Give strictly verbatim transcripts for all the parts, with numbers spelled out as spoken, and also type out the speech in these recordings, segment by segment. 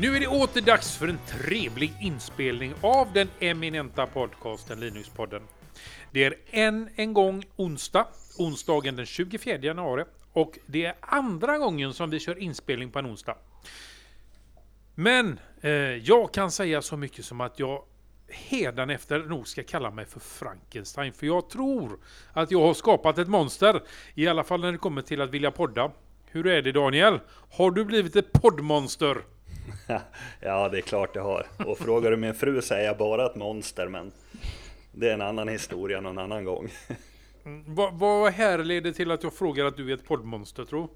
Nu är det åter dags för en trevlig inspelning av den eminenta podcasten Linux-podden. Det är än en gång onsdag, onsdagen den tjugofjärde januari, och det är andra gången som vi kör inspelning på en onsdag. Men eh, jag kan säga så mycket som att jag hädanefter nog ska kalla mig för Frankenstein, för jag tror att jag har skapat ett monster, i alla fall när det kommer till att vilja podda. Hur är det, Daniel? Har du blivit ett poddmonster? Ja, det är klart jag har. Och frågar du min fru säger jag bara ett monster, men det är en annan historia någon annan gång. Mm, vad, vad härleder till att jag frågar att du är ett poddmonster, tror?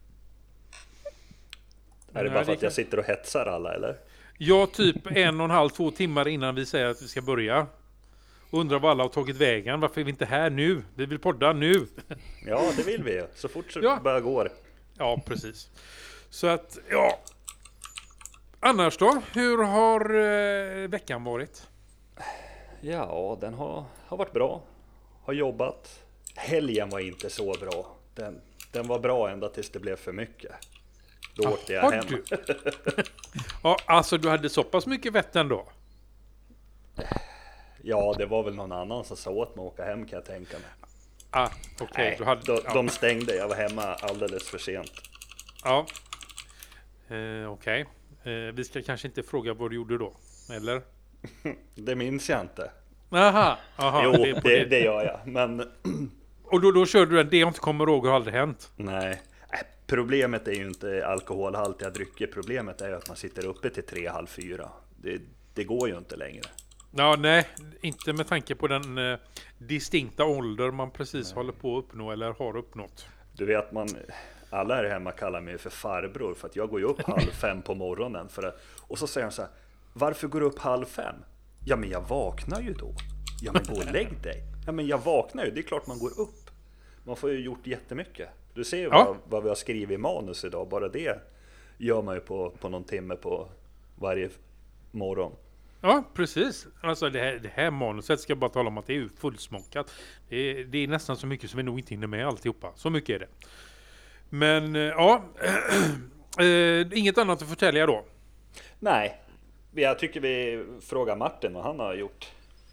Är det bara för att jag sitter och hetsar alla, eller? Ja, typ en och en halv, två timmar innan vi säger att vi ska börja. Undrar vad alla har tagit vägen. Varför är vi inte här nu? Vi vill podda nu. Ja, det vill vi. Så fort så ja. bara går. Ja, precis. Så att, ja. Annars då? Hur har eh, veckan varit? Ja, den har, har varit bra. Har jobbat. Helgen var inte så bra. Den, den var bra ända tills det blev för mycket. Då ah, åkte jag hem. Du? Ja, alltså du hade så pass mycket vett ändå? Ja, det var väl någon annan som sa åt mig att åka hem, kan jag tänka mig. Ah, okej. Okay. De, ja. de stängde, jag var hemma alldeles för sent. Ja, eh, okej. Okay. Eh, vi ska kanske inte fråga vad du gjorde då, eller? Det minns jag inte. Aha, aha. Jo, det, det, det gör jag, men... Och då, då körde du en, det jag inte kommer ihåg har aldrig hänt? Nej, problemet är ju inte alkoholhaltiga drycker. Problemet är ju att man sitter uppe till tre, halv fyra. Det, det går ju inte längre. Ja, nej, inte med tanke på den eh, distinkta ålder man precis nej. håller på att uppnå eller har uppnått. Du vet, man, alla här hemma kallar mig för farbror för att jag går ju upp halv fem på morgonen. För att, och så säger de så här, varför går du upp halv fem? Ja, men jag vaknar ju då. Ja, men gå och lägg dig. Ja, men jag vaknar ju, det är klart man går upp. Man får ju gjort jättemycket. Du ser ju ja. vad, vad vi har skrivit i manus idag. Bara det gör man ju på, på någon timme på varje morgon. Ja, precis. Alltså det här, det här manuset ska jag bara tala om att det är ju fullsmockat. Det är, det är nästan så mycket som vi nog inte hinner med alltihopa. Så mycket är det. Men ja, äh, inget annat att förtälja då? Nej, jag tycker vi frågar Martin vad han har gjort.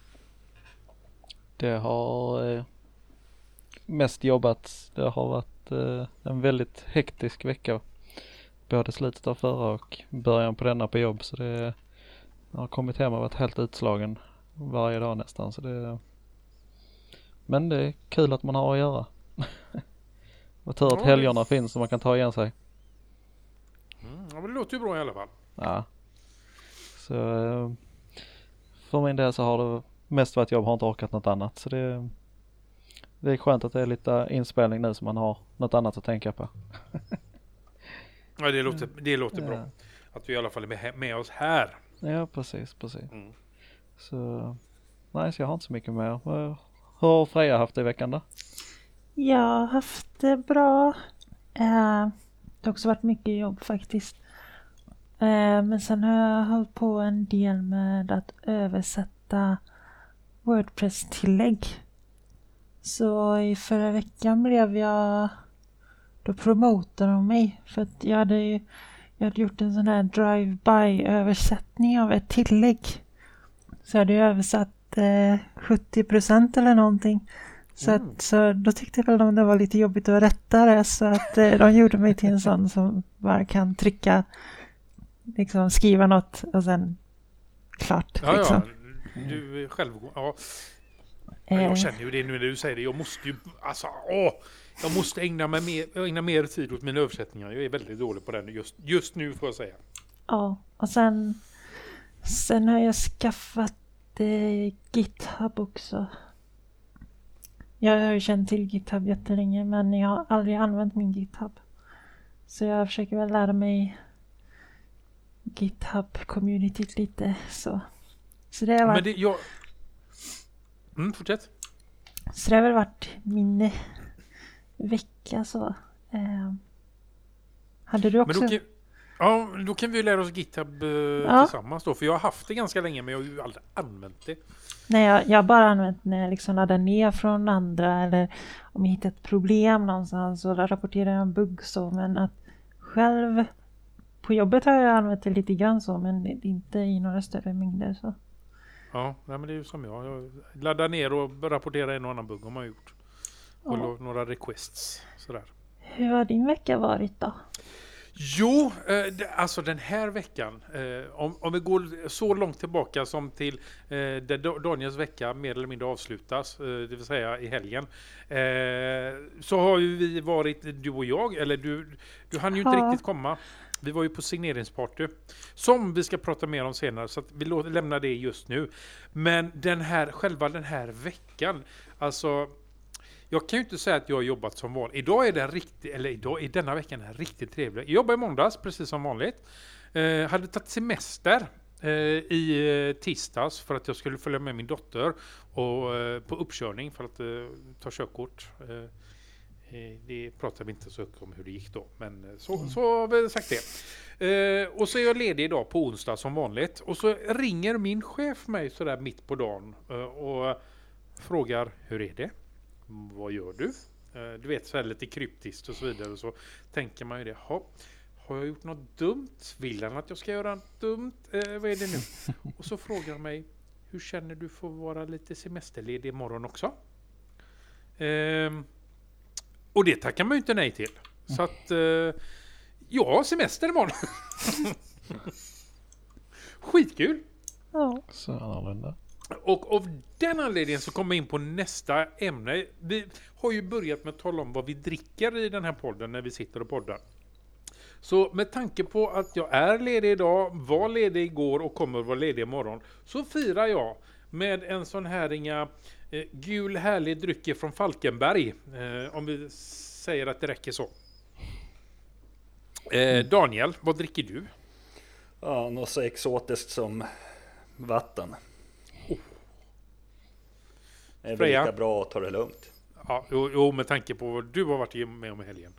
Det har eh, mest jobbat. Det har varit eh, en väldigt hektisk vecka. Både slutet av förra och början på denna på jobb. Så det jag har kommit hem och varit helt utslagen varje dag nästan. Så det, men det är kul att man har att göra. Och tur att helgerna finns så man kan ta igen sig. Mm, ja, men det låter ju bra i alla fall. Ja. Så för min del så har det mest varit jobb, har inte orkat något annat. Så det, det är skönt att det är lite inspelning nu så man har något annat att tänka på. Ja, det låter, det låter ja. bra. Att vi i alla fall är med, med oss här. Ja, precis, precis. Mm. Så, nej, så jag har inte så mycket mer. Hur har Freja haft det i veckan då? Jag har haft det bra. Eh, det har också varit mycket jobb faktiskt. Eh, men sen har jag hållit på en del med att översätta WordPress-tillägg. Så i förra veckan blev jag... Då promotade de mig. För att jag hade ju... Jag hade gjort en sån här drive-by-översättning av ett tillägg. Så jag hade översatt eh, sjuttio procent eller någonting. Så, mm. att, så då tyckte väl de det var lite jobbigt att rätta det. Så att eh, de gjorde mig till en sån som bara kan trycka, liksom skriva något och sen klart. Ja, liksom. ja. Du själv... Ja. Ja, jag känner ju det nu när du säger det. Jag måste ju... Alltså, åh! Jag måste ägna, mig mer, ägna mer tid åt mina översättningar. Jag är väldigt dålig på den just, just nu, får jag säga. Ja, och sen, sen har jag skaffat eh, GitHub också. Jag har ju känt till GitHub jättelänge, men jag har aldrig använt min GitHub. Så jag försöker väl lära mig GitHub-communityt lite. Så, så det har varit... Men det, jag... Mm, fortsätt. Så det har väl varit min... vecka så. Eh, hade du också... Men då kan, ja, då kan vi lära oss GitHub eh, ja. tillsammans då. För jag har haft det ganska länge men jag har ju aldrig använt det. Nej, jag, jag har bara använt när jag liksom laddar ner från andra eller om jag hittar ett problem någonstans så rapporterar jag en bugg så. Men att själv på jobbet har jag använt det lite grann så, men det är inte i några större mängder så. Ja, nej, men det är ju som jag. Jag laddar ner och rapporterar en och annan bugg har man gjort. Och Ja. några requests. Sådär. Hur har din vecka varit då? Jo, eh, det, alltså den här veckan, eh, om, om vi går så långt tillbaka som till eh, där Da- Daniels vecka mer eller mindre avslutas, eh, det vill säga i helgen, eh, så har ju vi varit, du och jag, eller du, du hann ju inte Ja. riktigt komma. Vi var ju på signeringsparty, som vi ska prata mer om senare, så att vi låter, lämnar det just nu. Men den här, själva den här veckan, alltså... Jag kan ju inte säga att jag har jobbat som vanligt. Idag är det riktigt, eller idag är denna veckan är riktigt trevlig. Jag jobbar i måndags, precis som vanligt. Eh, hade tagit semester eh, i eh, tisdags för att jag skulle följa med min dotter och, eh, på uppkörning för att eh, ta körkort. Eh, eh, det pratar vi inte så mycket om hur det gick då, men eh, så, så har vi sagt det. Eh, och så är jag ledig idag på onsdag som vanligt. Och så ringer min chef mig sådär mitt på dagen eh, och frågar, hur är det? Vad gör du? Eh, Du vet, så här lite kryptiskt och så vidare. Och så tänker man ju det. Ha, har jag gjort något dumt? Vill han att jag ska göra något dumt? Eh, vad är det nu? Och så frågar han mig, hur känner du för att vara lite semesterledig imorgon också? Ehm, och det tackar man ju inte nej till. Så att, eh, ja, semester imorgon. Skitkul! Ja. Så annorlunda. Och av den anledningen så kommer jag in på nästa ämne. Vi har ju börjat med att tala om vad vi dricker i den här podden när vi sitter och poddar. Så med tanke på att jag är ledig idag, var ledig igår och kommer vara ledig imorgon, så firar jag med en sån här inga eh, gul härlig dryck från Falkenberg. Eh, om vi säger att det räcker så. Eh, Daniel, vad dricker du? Ja, något så exotiskt som vatten. Det är väl Freja? lika bra att ta det lugnt. Ja, jo, jo, med tanke på vad du har varit med om i helgen.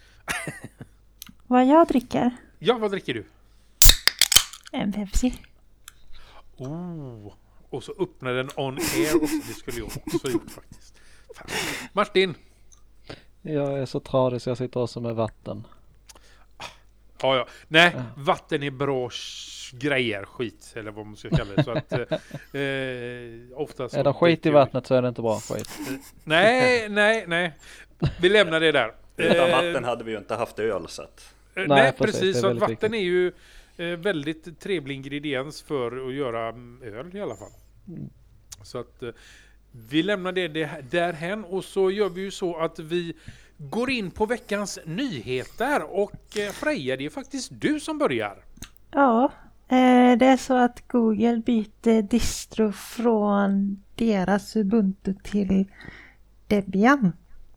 Vad jag dricker? Ja, vad dricker du? En Pepsi. Oh, och så öppnade den on air också. Det skulle jag också gjort faktiskt. Fan. Martin. Jag är så tradig så jag sitter också med vatten. Ja, ja. Nej, vatten är bra sh- grejer, skit, eller vad man ska kalla det. Så att, eh, oftast Är det skit i vattnet så är det inte bra skit. Nej, nej, nej. Vi lämnar det där. Utan Eh, vatten hade vi ju inte haft öl så att... Eh, Nej, Nej, precis, precis. det är Så att väldigt vatten viktigt. är ju eh, väldigt trevlig ingrediens för att göra mm, öl i alla fall. Mm. Så att eh, vi lämnar det, det därhen och så gör vi ju så att vi går in på veckans nyheter och eh, Freja, det är faktiskt du som börjar. Ja, eh, det är så att Google byter distro från deras Ubuntu till Debian.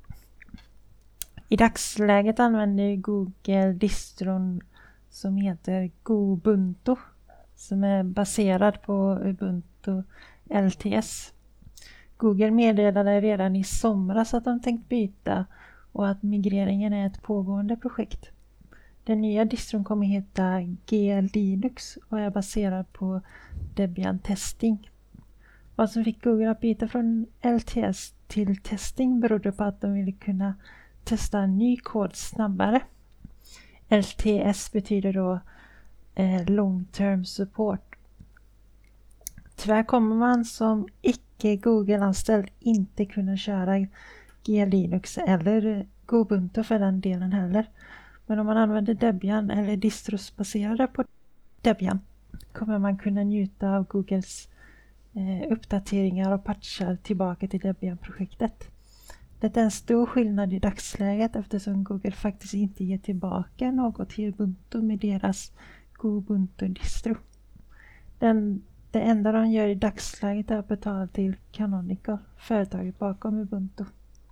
I dagsläget använder Google distron som heter Gobuntu, som är baserad på Ubuntu L T S. Google meddelade redan i somras att de tänkt byta och att migreringen är ett pågående projekt. Den nya distron kommer heta G Linux och är baserad på Debian Testing. Vad som fick Google att byta från L T S till Testing berodde på att de ville kunna testa ny kod snabbare. L T S betyder då eh, Long Term Support. Tyvärr kommer man som icke Google-anställd inte kunna köra G Linux eller Gobuntu för den delen heller. Men om man använder Debian eller distros baserade på Debian kommer man kunna njuta av Googles eh, uppdateringar och patchar tillbaka till Debian-projektet. Det är en stor skillnad i dagsläget eftersom Google faktiskt inte ger tillbaka något till Ubuntu med deras Gobuntu-distro. Den, det enda de gör i dagsläget är att betala till Canonical, företaget bakom Ubuntu.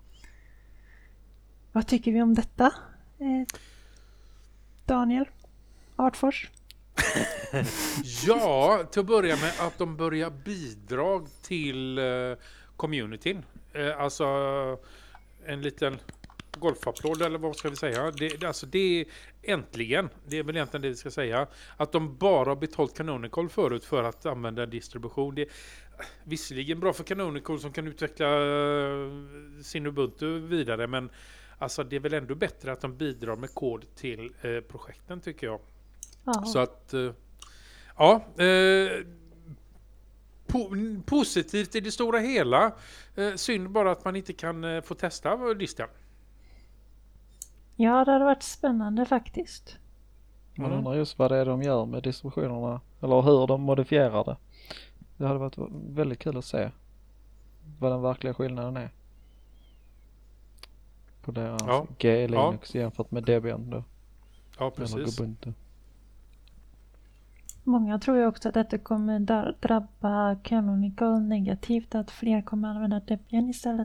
Vad tycker vi om detta? Eh, Daniel Artfors? Ja, till att börja med att de börjar bidra till eh, communityn. Eh, alltså en liten golfapplåd eller vad ska vi säga. Det, det, alltså det är äntligen, det är väl egentligen det vi ska säga, att de bara har betalt Canonical förut för att använda distribution. Det är visserligen bra för Canonical som kan utveckla eh, sin Ubuntu vidare, men alltså det är väl ändå bättre att de bidrar med kod till eh, projekten tycker jag. Ja. Så att, eh, ja, eh, po positivt i det stora hela. Eh, synd bara att man inte kan eh, få testa listan. Ja, det hade varit spännande faktiskt. Man Mm. undrar just vad det är de gör med distributionerna. Eller hur de modifierar det. Det hade varit väldigt kul att se vad den verkliga skillnaden är. På deras Ja. G Linux jämfört med Debian då. Ja, Eller precis. Ubuntu. Många tror ju också att detta kommer dra- drabba Canonical negativt, att fler kommer använda Debian istället.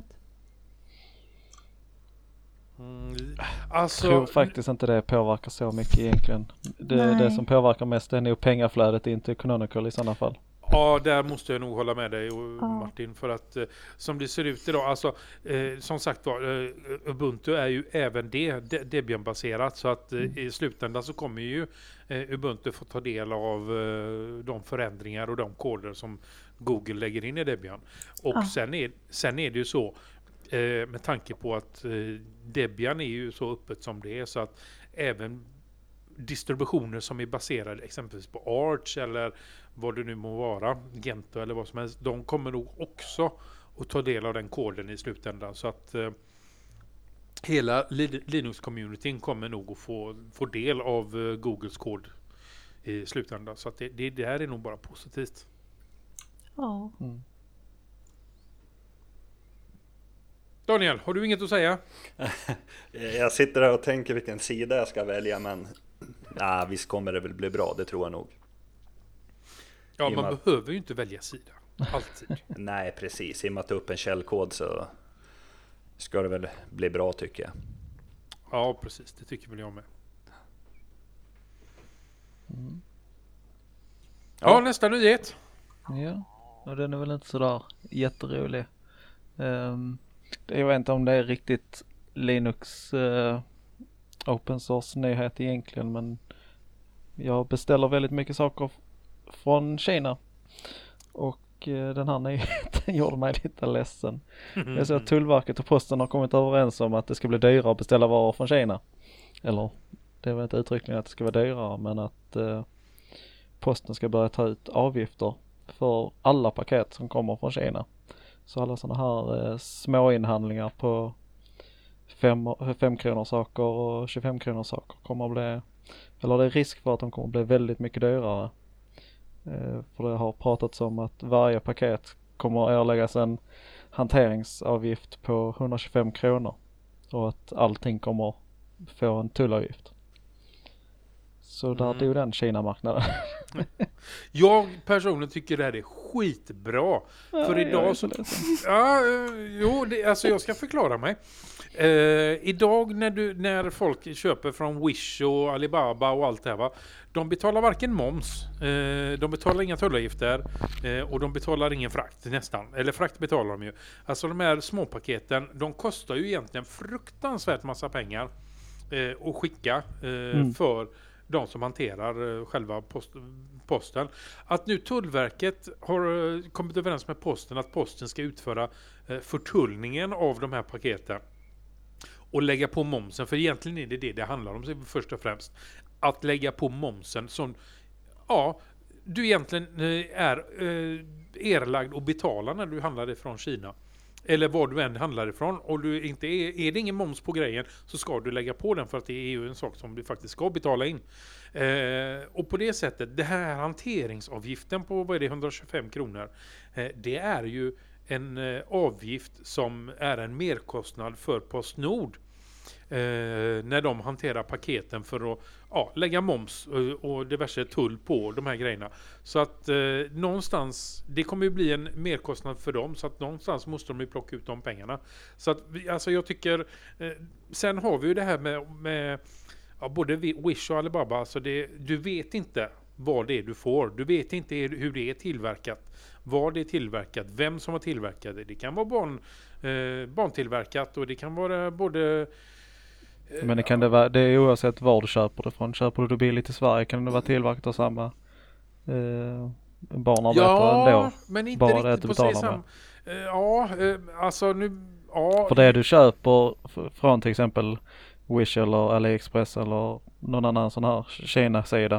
Mm, Jag alltså, tror faktiskt inte det påverkar så mycket egentligen. Det, Nej. det som påverkar mest är nog pengaflödet in till Canonical i sådana fall. ja, där måste jag nog hålla med dig och Ja. Martin, för att eh, som det ser ut idag, alltså eh, som sagt var, eh, Ubuntu är ju även det de Debian-baserat, så att eh, i slutändan så kommer ju eh, Ubuntu få ta del av eh, de förändringar och de koder som Google lägger in i Debian. Och Ja. sen, är, sen är det ju så, eh, med tanke på att eh, Debian är ju så öppet som det är, så att även distributioner som är baserade exempelvis på Arch eller vad det nu må vara, Gentoo eller vad som helst, de kommer nog också att ta del av den koden i slutändan, så att eh, hela Linux-communityn kommer nog att få, få del av eh, Googles kod i slutändan, så att det, det, det här är nog bara positivt. Ja. Mm. Daniel, har du inget att säga? Jag sitter här och tänker vilken sida jag ska välja, men ja, visst kommer det väl bli bra, det tror jag nog. Ja, I och man med- behöver ju inte välja sida. Alltid. Nej, precis. I och med att ta upp en källkod så ska det väl bli bra, tycker jag. Ja, precis. Det tycker väl jag med. Mm. Ja, Ja. nästa nyhet. Ja, och den är väl inte sådär jätterolig. Um, jag vet inte om det är riktigt Linux uh, open source nyhet egentligen, men jag beställer väldigt mycket saker från Kina. Och uh, den här nyheten gjorde mig lite ledsen. Jag såg att Tullverket och Posten har kommit överens om att det ska bli dyrare att beställa varor från Kina. Eller, det var inte uttryckligen att det ska vara dyrare, men att uh, Posten ska börja ta ut avgifter för alla paket som kommer från Kina. Så alla sådana här eh, små inhandlingar på fem kronor saker och tjugofem kronor saker kommer att bli, eller det är risk för att de kommer att bli väldigt mycket dyrare. Eh, för det har pratats om att varje paket kommer att erläggas en hanteringsavgift på hundratjugofem kronor och att allting kommer få en tullavgift. Så där Mm. dog den Kina-marknaden. Jag personligen tycker det här är skitbra. För Ja, jag är idag så så... ledsen. Ja, eh, jo, det, alltså jag ska förklara mig. Eh, idag när, du, när folk köper från Wish och Alibaba och allt det här, va, de betalar varken moms, eh, de betalar inga tullavgifter eh, och de betalar ingen frakt nästan. Eller frakt betalar de ju. Alltså de här småpaketen, de kostar ju egentligen fruktansvärt massa pengar eh, att skicka eh, Mm. för de som hanterar eh, själva post, posten. Att nu Tullverket har eh, kommit överens med posten att posten ska utföra eh, förtullningen av de här paketen och lägga på momsen, för egentligen är det det det handlar om först och främst. Att lägga på momsen som, ja, du egentligen eh, är eh, erlagd och betalar när du handlar ifrån Kina. Eller var du än handlar ifrån. Och du inte är, är det ingen moms på grejen så ska du lägga på den, för att det är ju en sak som du faktiskt ska betala in. Eh, och på det sättet, det här hanteringsavgiften på vad är det, hundratjugofem kronor. Eh, det är ju en eh, avgift som är en merkostnad för Postnord. Eh, när de hanterar paketen för att ja, lägga moms och, och diverse tull på de här grejerna. Så att eh, någonstans, det kommer ju bli en merkostnad för dem, så att någonstans måste de ju plocka ut de pengarna. Så att vi, alltså jag tycker, eh, sen har vi ju det här med, med ja, både Wish och Alibaba, alltså det, du vet inte vad det är du får. Du vet inte hur det är tillverkat, vad det är tillverkat, vem som har tillverkat det. Det kan vara barn, eh, barntillverkat och det kan vara både... Eh, Men det kan det vara, det är oavsett var du köper det från. Köper du det billigt i Sverige kan det vara tillverkat av samma eh, barnarbetare ja, ändå. men inte Bara det riktigt du på betalar sig sam... Eh, ja, eh, alltså nu... Ja, För det du köper f- från till exempel Wish eller AliExpress eller någon annan sån här Kina-sida.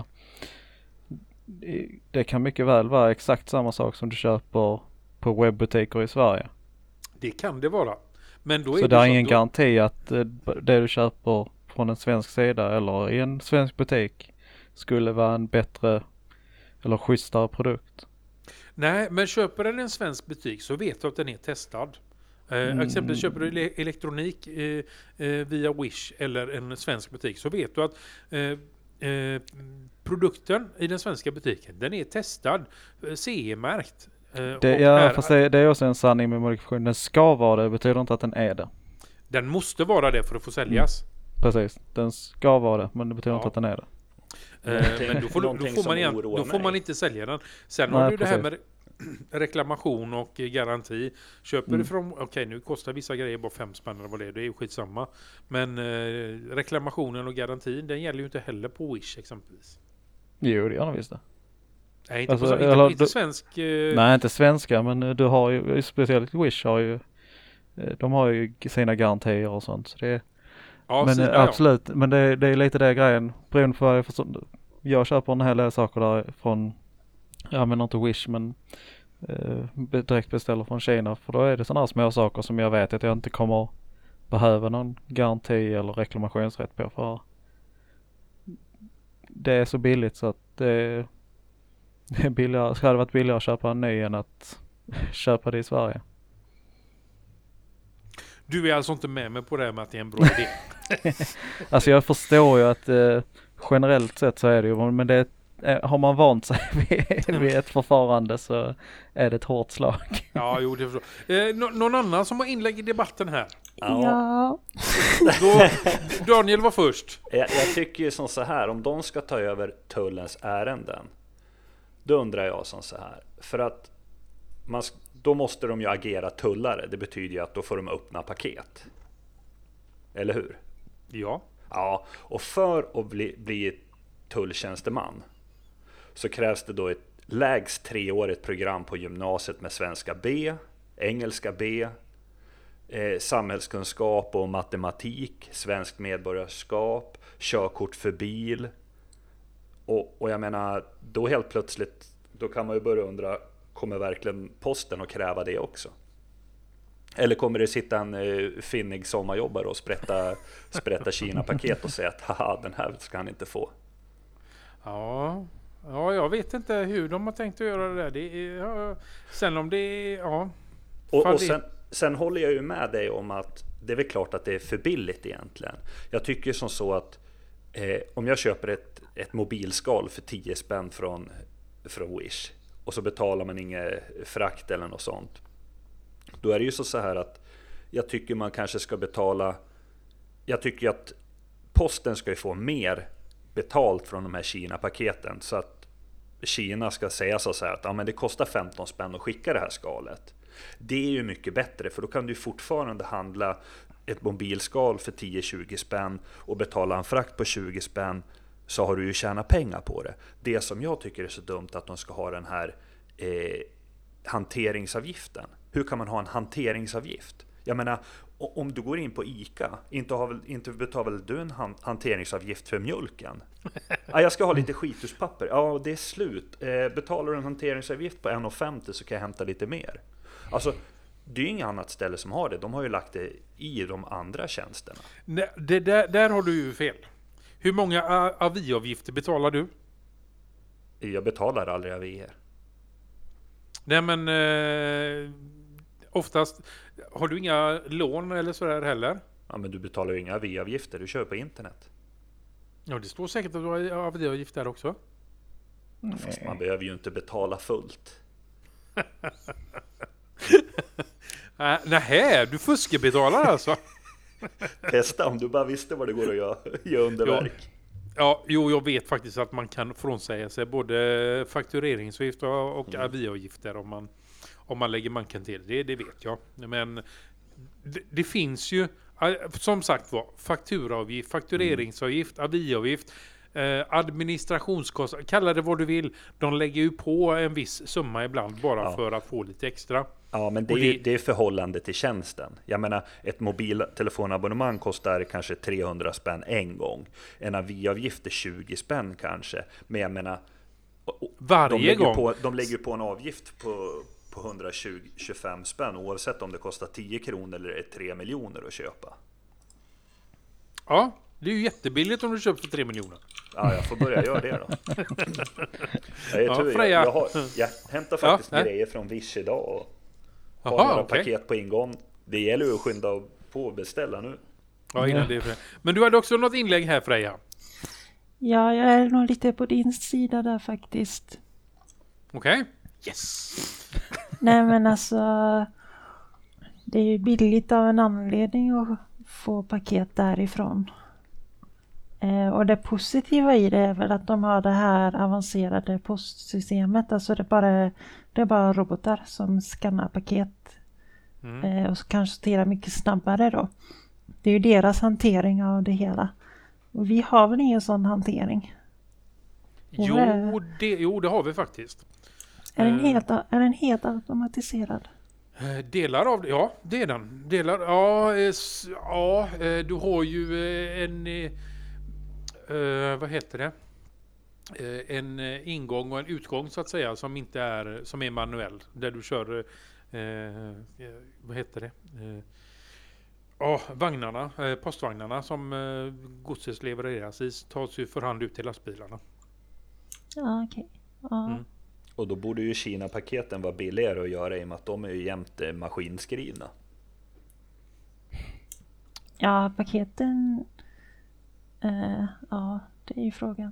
Det kan mycket väl vara exakt samma sak som du köper på webbutiker i Sverige. Det kan det vara. Men då är så det det är så ingen då... garanti att det du köper från en svensk sida eller i en svensk butik skulle vara en bättre eller schysstare produkt. Nej, men köper den en svensk butik så vet du att den är testad. Eh, Mm. Exempelvis köper du ele- elektronik eh, eh, via Wish eller en svensk butik så vet du att eh, eh, produkten i den svenska butiken, den är testad, eh, C E-märkt. Eh, Det, och ja, är, fast det, det är också en sanning med modifikation. Den ska vara det, betyder inte att den är det. Den måste vara det för att få säljas. Precis, den ska vara det, men det betyder Ja. inte att den är det. Eh, men då får, du- då någonting får, som man, igen, oroar då får man mig. inte sälja den. Sen Nej, har du det här precis. med reklamation och eh, garanti. Köper Mm. du från, okej okay, nu kostar vissa grejer bara fem spänn eller vad det är, det är ju skitsamma. Men eh, reklamationen och garantin, den gäller ju inte heller på Wish exempelvis. Jo, det gör den visst det. Nej, inte, Alltså, på, inte, eller inte du- svensk... Eh, Nej, inte svenska, men eh, du har ju, speciellt Wish har ju, eh, de har ju sina garantier och sånt. Så det är, ja, men sida, eh, absolut, men det, det är lite det grejen. Beroende på vad jag förstår. Jag köper en hel del saker där från, jag använder inte Wish, men eh, be- direkt beställer från Kina. För då är det sådana här små saker som jag vet att jag inte kommer behöva någon garanti eller reklamationsrätt på. För det är så billigt så att det, det är billigare, ska det varit billigare att köpa en ny än att köpa det i Sverige. Du är alltså inte med mig på det här med att det är en bra idé. Alltså jag förstår ju att eh, generellt sett så är det ju, men det eh, har man vant sig vid, vid ett förfarande så är det ett hårt slag. Ja, jo, det förstår. Eh, nå- någon annan som har inlägg i debatten här? Ja. Ja. Då, Daniel var först. Jag, jag tycker ju som så här, om de ska ta över tullens ärenden, då undrar jag som så här, för att man, sk- då måste de ju agera tullare. Det betyder ju att då får de öppna paket. Eller hur? Ja. Ja, och för att bli, bli tulltjänsteman så krävs det då ett lägst treårigt program på gymnasiet med svenska B, engelska B, eh, samhällskunskap och matematik, svenskt medborgarskap, körkort för bil. Och, och jag menar, då helt plötsligt, då kan man ju börja undra, kommer verkligen posten att kräva det också? Eller kommer det sitta en eh, finnig sommarjobbare och sprätta, sprätta Kina-paket och säga att haha, den här ska han inte få? Ja. Ja, jag vet inte hur de har tänkt att göra det där. Det är, ja, sen om det är, ja. Och, Fan, och det- sen, sen håller jag ju med dig om att det är väl klart att det är för billigt egentligen. Jag tycker som så att eh, om jag köper ett, ett mobilskal för tio spänn från, från Wish och så betalar man inget frakt eller något sånt, då är det ju så, så här att jag tycker man kanske ska betala, jag tycker att posten ska ju få mer betalt från de här Kina-paketen, så att Kina ska säga så här att ja, men det kostar femton spänn att skicka det här skalet. Det är ju mycket bättre, för då kan du fortfarande handla ett mobilskal för tio till tjugo spänn och betala en frakt på tjugo spänn, så har du ju tjänat pengar på det. Det som jag tycker är så dumt att de ska ha den här eh, hanteringsavgiften. Hur kan man ha en hanteringsavgift? Jag menar, o- om du går in på ICA, inte, har väl, inte betalar väl du en han- hanteringsavgift för mjölken? Ja, jag ska ha lite skituspapper. Ja, det är slut. Eh, betalar du en hanteringsavgift på en krona femtio så kan jag hämta lite mer. Alltså, det är ju inget annat ställe som har det. De har ju lagt det i de andra tjänsterna. Nej, det där, där har du ju fel. Hur många a- aviavgifter betalar du? Jag betalar aldrig av er. Nej, men eh, oftast har du inga lån eller sådär heller. Ja, men du betalar ju inga aviavgifter. Du kör på internet. Ja, det står säkert att du har aviavgift där också. Fast man behöver ju inte betala fullt. Äh, nähä, du fuskebetalar alltså. Testa om du bara visste vad det går att göra, göra underverk. Ja, jo, jag vet faktiskt att man kan frånsäga sig både faktureringsavgift och, och Mm. aviavgifter om man, om man lägger manken till. Det, det vet jag. Men det, det finns ju, eh, som sagt var, fakturaavgift, faktureringsavgift, aviavgift, eh, administrationskostnader, kalla det vad du vill. De lägger ju på en viss summa ibland bara Ja. för att få lite extra. Ja, men det är, Och ju, det- det är förhållande till tjänsten. Jag menar, ett mobiltelefonabonnemang kostar kanske trehundra spänn en gång. En aviavgift är tjugo spänn kanske. Men jag menar, och- och Varje de lägger gång. På, de lägger ju på en avgift på, på hundratjugo till tjugofem spänn oavsett om det kostar tio kronor eller är tre miljoner att köpa. Ja, det är ju jättebilligt om du köper för tre miljoner. Ja, jag får börja göra det då. Jag, är Ja, tur, jag, Freja. jag, har, jag hämtar faktiskt Ja, nej. grejer från Wish idag och har Jaha, några okej. paket på ingång. Det gäller ju att skynda på och beställa nu. Ja, innan det är för... Men du hade också något inlägg här, Freja. Ja, jag är nog lite på din sida där faktiskt. Okej? Yes! Nej men alltså, det är ju billigt av en anledning att få paket därifrån. Eh, och det positiva i det är väl att de har det här avancerade postsystemet. Alltså det är bara, det är bara robotar som skannar paket. Mm. Eh, och så kanske sorterar mycket snabbare då. Det är ju deras hantering av det hela. Och vi har väl ingen sån hantering. Jo det, jo, det har vi faktiskt. Är den Eh. helt, är den helt automatiserad? Eh, Delar av det, ja det är den. Delar, ja, eh, s- ja eh, du har ju eh, en, eh, eh, vad heter det? Eh, En eh, ingång och en utgång så att säga som inte är, som är manuell. Där du kör, eh, eh, vad heter det? Eh, Ja, vagnarna, eh, postvagnarna som eh, godset levereras i tas ju för hand ut till lastbilarna. Ja, okej. Ja. Mm. Och då borde ju Kina-paketen vara billigare att göra i och med att de är ju jämte maskinskrivna. Ja, paketen... Eh, ja, det är ju frågan.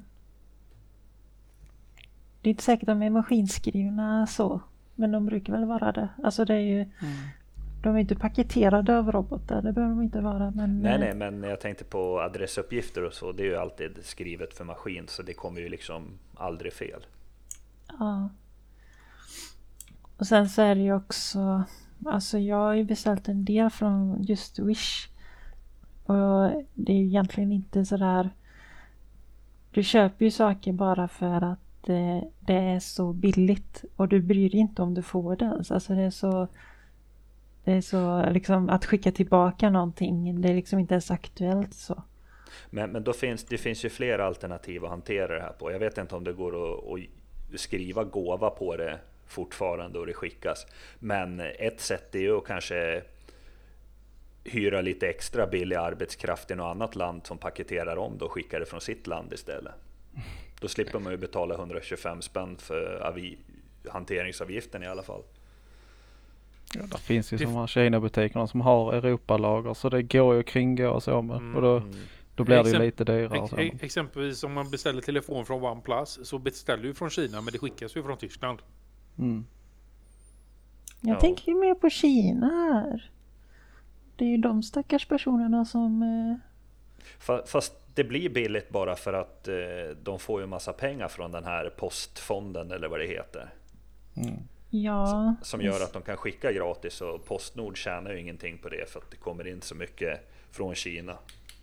Det är inte säkert att de är maskinskrivna så. Men de brukar väl vara det. Alltså det är ju... De är inte paketerade av robotar. Det behöver de inte vara. Men, Nej, eh, nej, men jag tänkte på adressuppgifter och så. Det är ju alltid skrivet för maskin så det kommer ju liksom aldrig fel. Ja. Och sen så är det ju också... Alltså jag har ju beställt en del från just Wish. Och det är ju egentligen inte sådär... Du köper ju saker bara för att eh, det är så billigt. Och du bryr dig inte om du får det ens. Alltså det är så... Det är så liksom att skicka tillbaka någonting. Det är liksom inte ens aktuellt så. Men, men då finns, det finns ju fler alternativ att hantera det här på. Jag vet inte om det går att, att skriva gåva på det fortfarande och det skickas. Men ett sätt är ju att kanske hyra lite extra billig arbetskraft i något annat land som paketerar om det och skickar det från sitt land istället. Då slipper man ju betala hundratjugofem spänn för avi, hanteringsavgiften i alla fall. Ja, det finns ju Det- de här Kina-butikerna som har Europalager så det går ju att kringgå och så med. Mm. Och då, då blir det ju Exemp- lite dyrare. Ex- Så. ex- exempelvis om man beställer telefon från OnePlus så beställer du från Kina men det skickas ju från Tyskland. Mm. Jag Ja. tänker ju mer på Kina här. Det är ju de stackars personerna som... Eh, Fa- Fast det blir billigt bara för att eh, de får ju massa pengar från den här postfonden eller vad det heter. Mm. ja... Som gör att de kan skicka gratis och Postnord tjänar ju ingenting på det för att det kommer in så mycket från Kina.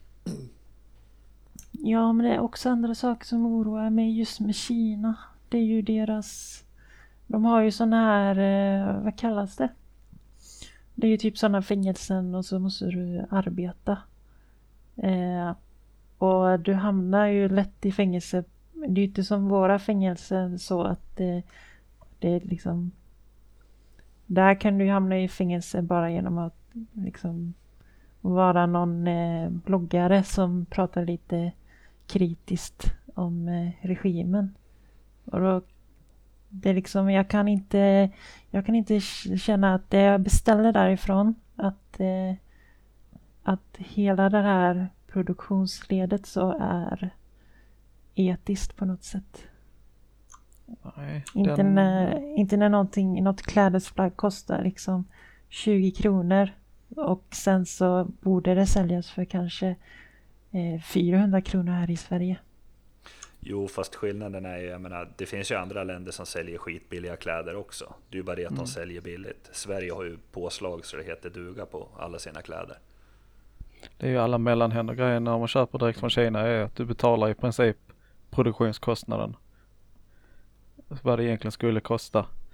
Ja, men det är också andra saker som oroar mig just med Kina. Det är ju deras... De har ju såna här... Eh, vad kallas det? Det är ju typ sådana fängelsen och så måste du arbeta. Eh, och du hamnar ju lätt i fängelse. Det är ju inte som våra fängelser så att det, det är liksom... Där kan du ju hamna i fängelse bara genom att liksom vara någon eh, bloggare som pratar lite kritiskt om eh, regimen. Och då det är liksom, jag kan inte jag kan inte känna att det jag beställer därifrån att eh, att hela det här produktionsledet så är etiskt på något sätt. Nej, Inte, den- när, inte när någonting, något klädesplagg kostar liksom tjugo kronor och sen så borde det säljas för kanske eh, fyrahundra kronor här i Sverige. Jo, fast skillnaden är ju, jag menar, det finns ju andra länder som säljer skitbilliga kläder också. Det är ju bara det att de säljer billigt. Sverige har ju påslag så det heter duga på alla sina kläder. Det är ju alla mellanhänder grejer när man köper direkt från Kina är att du betalar i princip produktionskostnaden. Vad det egentligen skulle kosta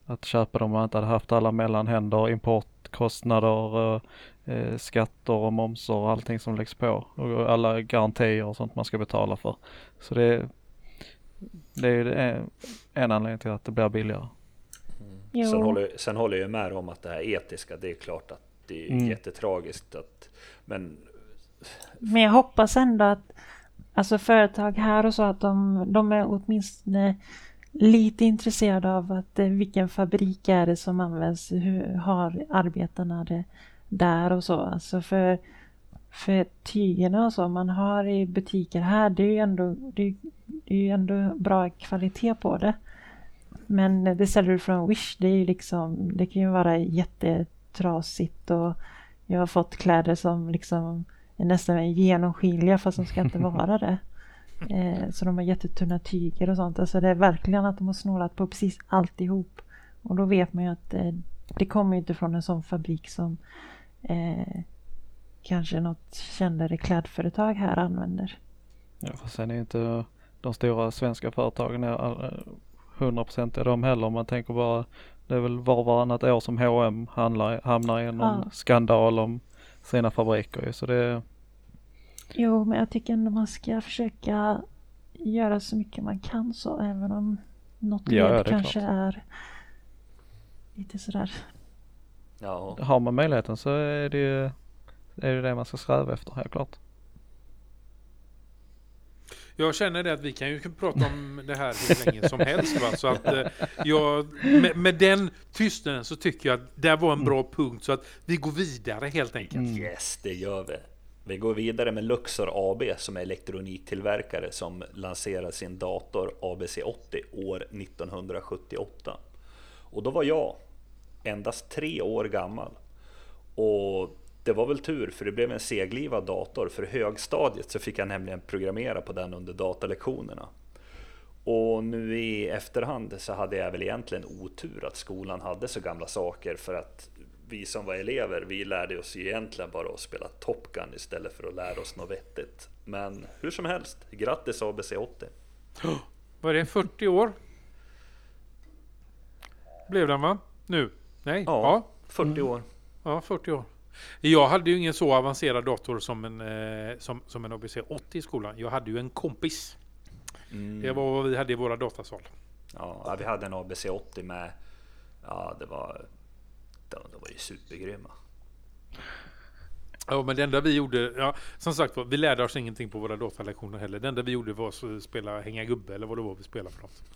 att köpa dem om man inte hade haft alla mellanhänder, importkostnader, eh, skatter och momser och allting som läggs på. Och alla garantier och sånt man ska betala för. Så det, det är ju en, en anledning till att det blir billigare. Mm. Sen, håller, sen håller jag med om att det här etiska, det är klart att det är mm. jättetragiskt. Att, men... men jag hoppas ändå att alltså företag här och så att de, de är åtminstone lite intresserade av att vilken fabrik är det som används, hur har arbetarna det där och så. Alltså för, för tygerna och så man har i butiker här, det är ju ändå, det är, det är ju ändå bra kvalitet på det. Men det ställer du från Wish, det är ju liksom, det kan ju vara jättetrasigt och jag har fått kläder som liksom är nästan genomskinliga fast de ska inte vara det. Eh, så de har jättetunna tyger och sånt. Alltså det är verkligen att de har snålat på precis alltihop. Och då vet man ju att eh, det kommer ju inte från en sån fabrik som eh, kanske något kändare klädföretag här använder. Ja, för sen är ju inte de stora svenska företagen är hundra procent är de heller. Man tänker bara, det är väl var varannat år som H och M handlar, hamnar i någon ja. skandal om sina fabriker. Så det... Jo, men jag tycker ändå man ska försöka göra så mycket man kan så, även om något ja, led ja, kanske klart. är lite sådär. Ja. Har man möjligheten så är det ju är det, det man ska sträva efter, helt klart. Jag känner det att vi kan ju prata om det här hur länge som helst. Va? Så att, eh, jag, med, med den tystnaden så tycker jag att det var en bra punkt. Så att vi går vidare helt enkelt. Mm. Yes, det gör vi. Vi går vidare med Luxor A B som är elektroniktillverkare som lanserar sin dator A B C åttio år nittonhundrasjuttioåtta. Och då var jag endast tre år gammal. Och det var väl tur, för det blev en seglivad dator. För högstadiet så fick jag nämligen programmera på den under datalektionerna. Och nu i efterhand så hade jag väl egentligen otur att skolan hade så gamla saker. För att vi som var elever, vi lärde oss ju egentligen bara att spela Top Gun istället för att lära oss något vettigt. Men hur som helst, grattis A B C åttio. Var det fyrtio år? Blev den, va? Nu? Nej? Ja, ja. fyrtio år. Ja, fyrtio år. Jag hade ju ingen så avancerad dator som en, eh, som, som en A B C åttio i skolan. Jag hade ju en kompis. Mm. Det var vad vi hade i våra datasal. Ja, vi hade en A B C åttio med, ja det var, det var ju supergrymma. Ja, men det enda vi gjorde, ja, som sagt, vi lärde oss ingenting på våra datalektioner heller. Det enda vi gjorde var att spela hänga gubbe eller vad det var vi spelade för något.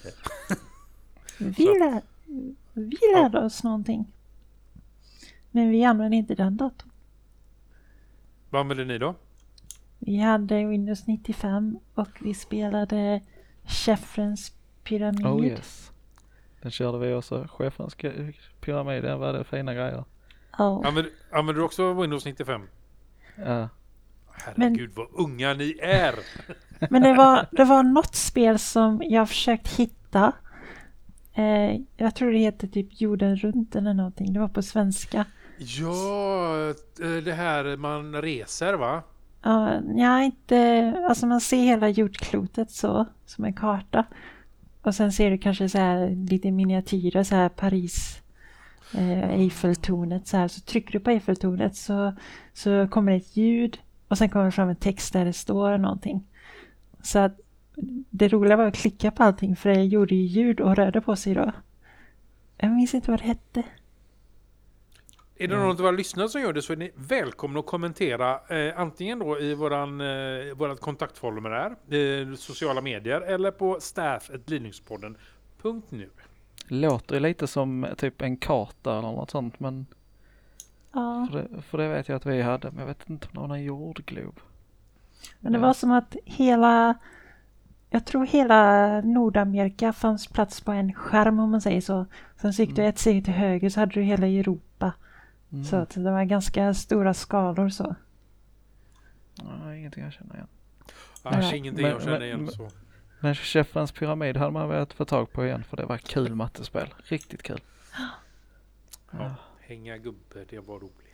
vi, lär, vi lärde ja. oss någonting. Men vi använde inte den datorn. Vad använde ni då? Vi hade Windows nittiofem och vi spelade Chefrens pyramid. Oh yes. Den körde vi också. Chefrens pyramid, den var det fina grejer. Oh. Använder, använder du också Windows nittiofem? Ja. Herregud, men, vad unga ni är! Men det var, det var något spel som jag försökt hitta. Eh, jag tror det heter typ Jorden runt eller någonting. Det var på svenska. Ja, det här man reser, va? Ja, uh, ja, inte... Alltså man ser hela jordklotet så, som en karta. Och sen ser du kanske så här lite miniatyrer, så här Paris, eh, Eiffeltornet så här. Så trycker du på Eiffeltornet så, så kommer det ett ljud och sen kommer det fram en text där det står någonting. Så att det roliga var att klicka på allting, för det gjorde ju ljud och rörde på sig då. Jag minns inte vad det hette. Är det någon av våra lyssnare som gör det, så är ni välkomna att kommentera eh, antingen då i våran, eh, vårat kontaktformulär, eh, sociala medier eller på staff at linux-podden punkt nu. Låter lite som typ en karta eller något sånt, men ja. för, det, för det vet jag att vi hade, men jag vet inte om det var någon jordglob. Men det var som att hela, jag tror hela Nordamerika fanns plats på en skärm, om man säger så. Sen gick du ett steg till höger så hade du hela Europa. Mm. Så att det var ganska stora skalor så. Ja, ingenting jag känner igen. Ja, ja. Ingenting men, jag känner igen men, så. Men Chefrens pyramid hade man velat få tag på igen, för det var kul mattespel. Riktigt kul. Ja, ja. Hänga gubbe, det var roligt.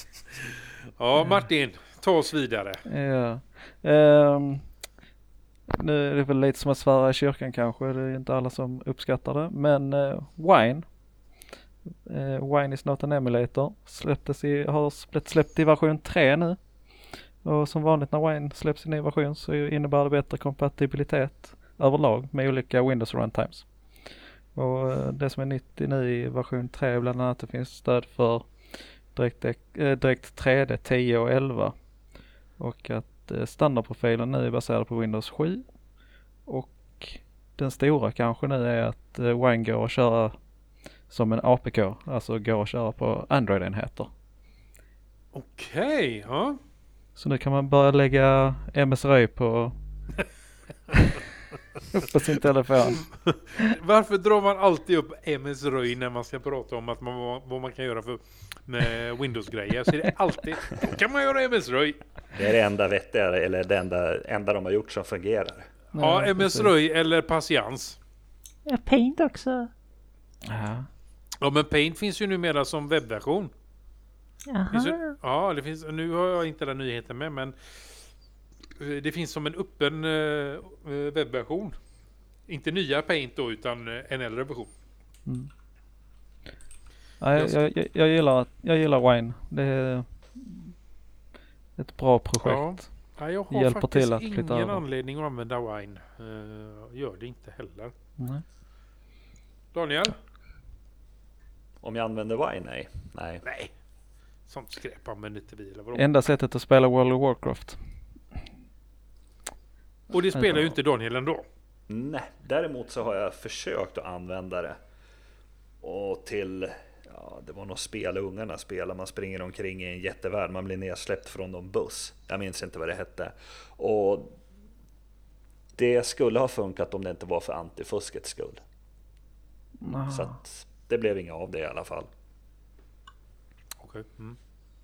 Ja, Martin, ta oss vidare. Ja. Um, nu är det väl lite som att svära i kyrkan kanske. Det är inte alla som uppskattar det. Men uh, Wine. Uh, Wine is not an emulator. Släpptes i, har blivit släppt i version tre nu. Och som vanligt när Wine släpps i ny version så innebär det bättre kompatibilitet överlag med olika Windows runtimes. Och uh, det som är nytt i nu i version tre är bland annat att det finns stöd för direkt, uh, direkt tre D tio och elva. Och att uh, standardprofilen nu är baserad på Windows sju. Och den stora kanske nu är att uh, Wine går att köra som en A P K. Alltså går att köra på Android-enheter. Okej, ja. Så nu kan man börja lägga M S R Y på, på sin telefon. Varför drar man alltid upp M S R Y när man ska prata om att man, vad man kan göra för, med Windows-grejer? Så är det alltid, då kan man göra M S R Y. Det är det enda vettiga, eller det enda, enda de har gjort som fungerar. Ja, M S R Y eller patiens. Ja, Paint också. Ja. Ja, men Paint finns ju numera som webbversion. Finns ju, ja, det finns, nu har jag inte den nyheten med, men det finns som en öppen uh, webbversion. Inte nya Paint då, utan en äldre version. Mm. Ja, jag, jag, jag, jag, gillar, jag gillar Wine. Det är ett bra projekt. Ja, jag har hjälper faktiskt till att ingen över. anledning att använda Wine. Uh, gör det inte heller. Nej. Daniel? Om jag använder Wine? Nej. Nej. Nej. Sånt skräp använder inte vi, eller vadå? Enda sättet att spela World of Warcraft. Och det spelar ju inte Daniel ändå. Nej, däremot så har jag försökt att använda det. Och till, ja, det var nog spel ungarna spelar. Man springer omkring i en jättevärld. Man blir nedsläppt från någon buss. Jag minns inte vad det hette. Och det skulle ha funkat om det inte var för antifuskets skull. Ah. Så att det blev inga av det i alla fall. Okej. Mm.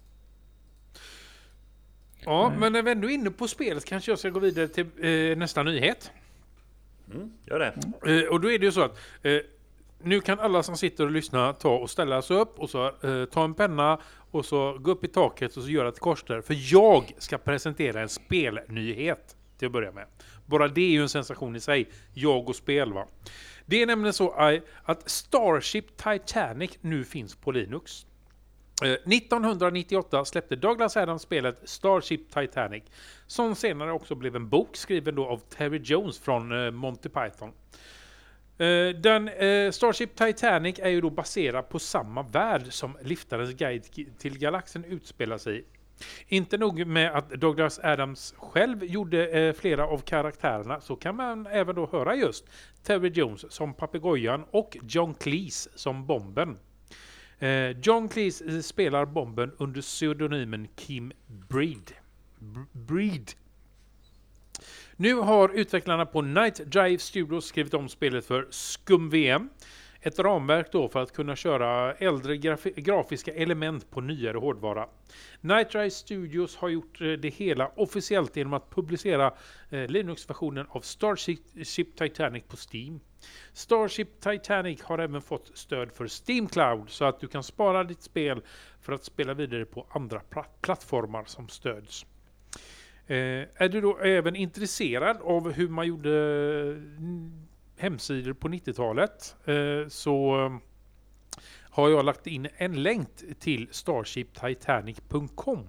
Ja, Nej. men när vi ändå är inne på spelet kanske jag ska gå vidare till eh, nästa nyhet. Mm, gör det. Eh, och då är det ju så att eh, nu kan alla som sitter och lyssnar ta och ställa sig upp och så eh, ta en penna och så gå upp i taket och så göra ett kors där. För jag ska presentera en spelnyhet till att börja med. Bara det är ju en sensation i sig. Jag och spel, va. Det är nämligen så eh, att Starship Titanic nu finns på Linux. Eh, nittonhundranittioåtta släppte Douglas Adams spelet Starship Titanic, som senare också blev en bok skriven då av Terry Jones från eh, Monty Python. Eh, den eh, Starship Titanic är ju då baserad på samma värld som Liftarens guide till galaxen utspelar sig i. Inte nog med att Douglas Adams själv gjorde eh, flera av karaktärerna, så kan man även då höra just Terry Jones som papegojan och John Cleese som bomben. Eh, John Cleese spelar bomben under pseudonymen Kim Breed. B- Breed. Nu har utvecklarna på Night Drive Studios skrivit om spelet för ScumVM. Ett ramverk då för att kunna köra äldre graf- grafiska element på nyare hårdvara. Night Drive Studios har gjort eh, det hela officiellt genom att publicera eh, Linux-versionen av Starship Titanic på Steam. Starship Titanic har även fått stöd för Steam Cloud så att du kan spara ditt spel för att spela vidare på andra pl- plattformar som stöds. Eh, är du då även intresserad av hur man gjorde mm, hemsidor på nittiotalet eh, så eh, har jag lagt in en länk till starship titanic punkt com.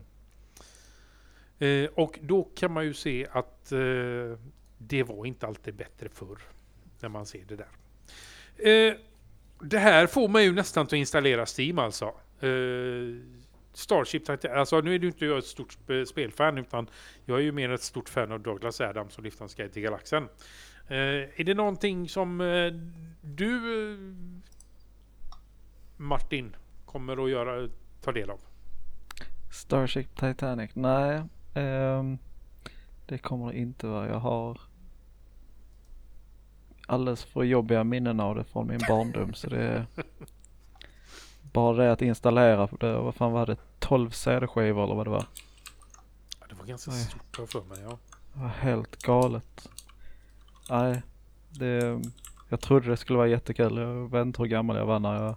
Eh, och då kan man ju se att eh, det var inte alltid bättre förr när man ser det där. Eh, det här får man ju nästan att installera Steam alltså. Eh, Starship Titanic, alltså nu är det ju inte jag ett stort sp- spelfan utan jag är ju mer ett stort fan av Douglas Adams och Liftarens guide till galaxen. Eh, är det någonting som eh, du eh, Martin kommer att göra, ta del av? Starship Titanic? Nej, um, det kommer det inte vara. Jag har alldeles för jobbiga minnen av det från min barndom så det är bara det att installera det, vad fan var det, tolv C D-skivor eller vad det var. Ja, det var ganska Nej. stort för mig, ja. Det var helt galet. Nej, det, jag trodde det skulle vara jättekul. Jag vet inte hur gammal jag var när jag,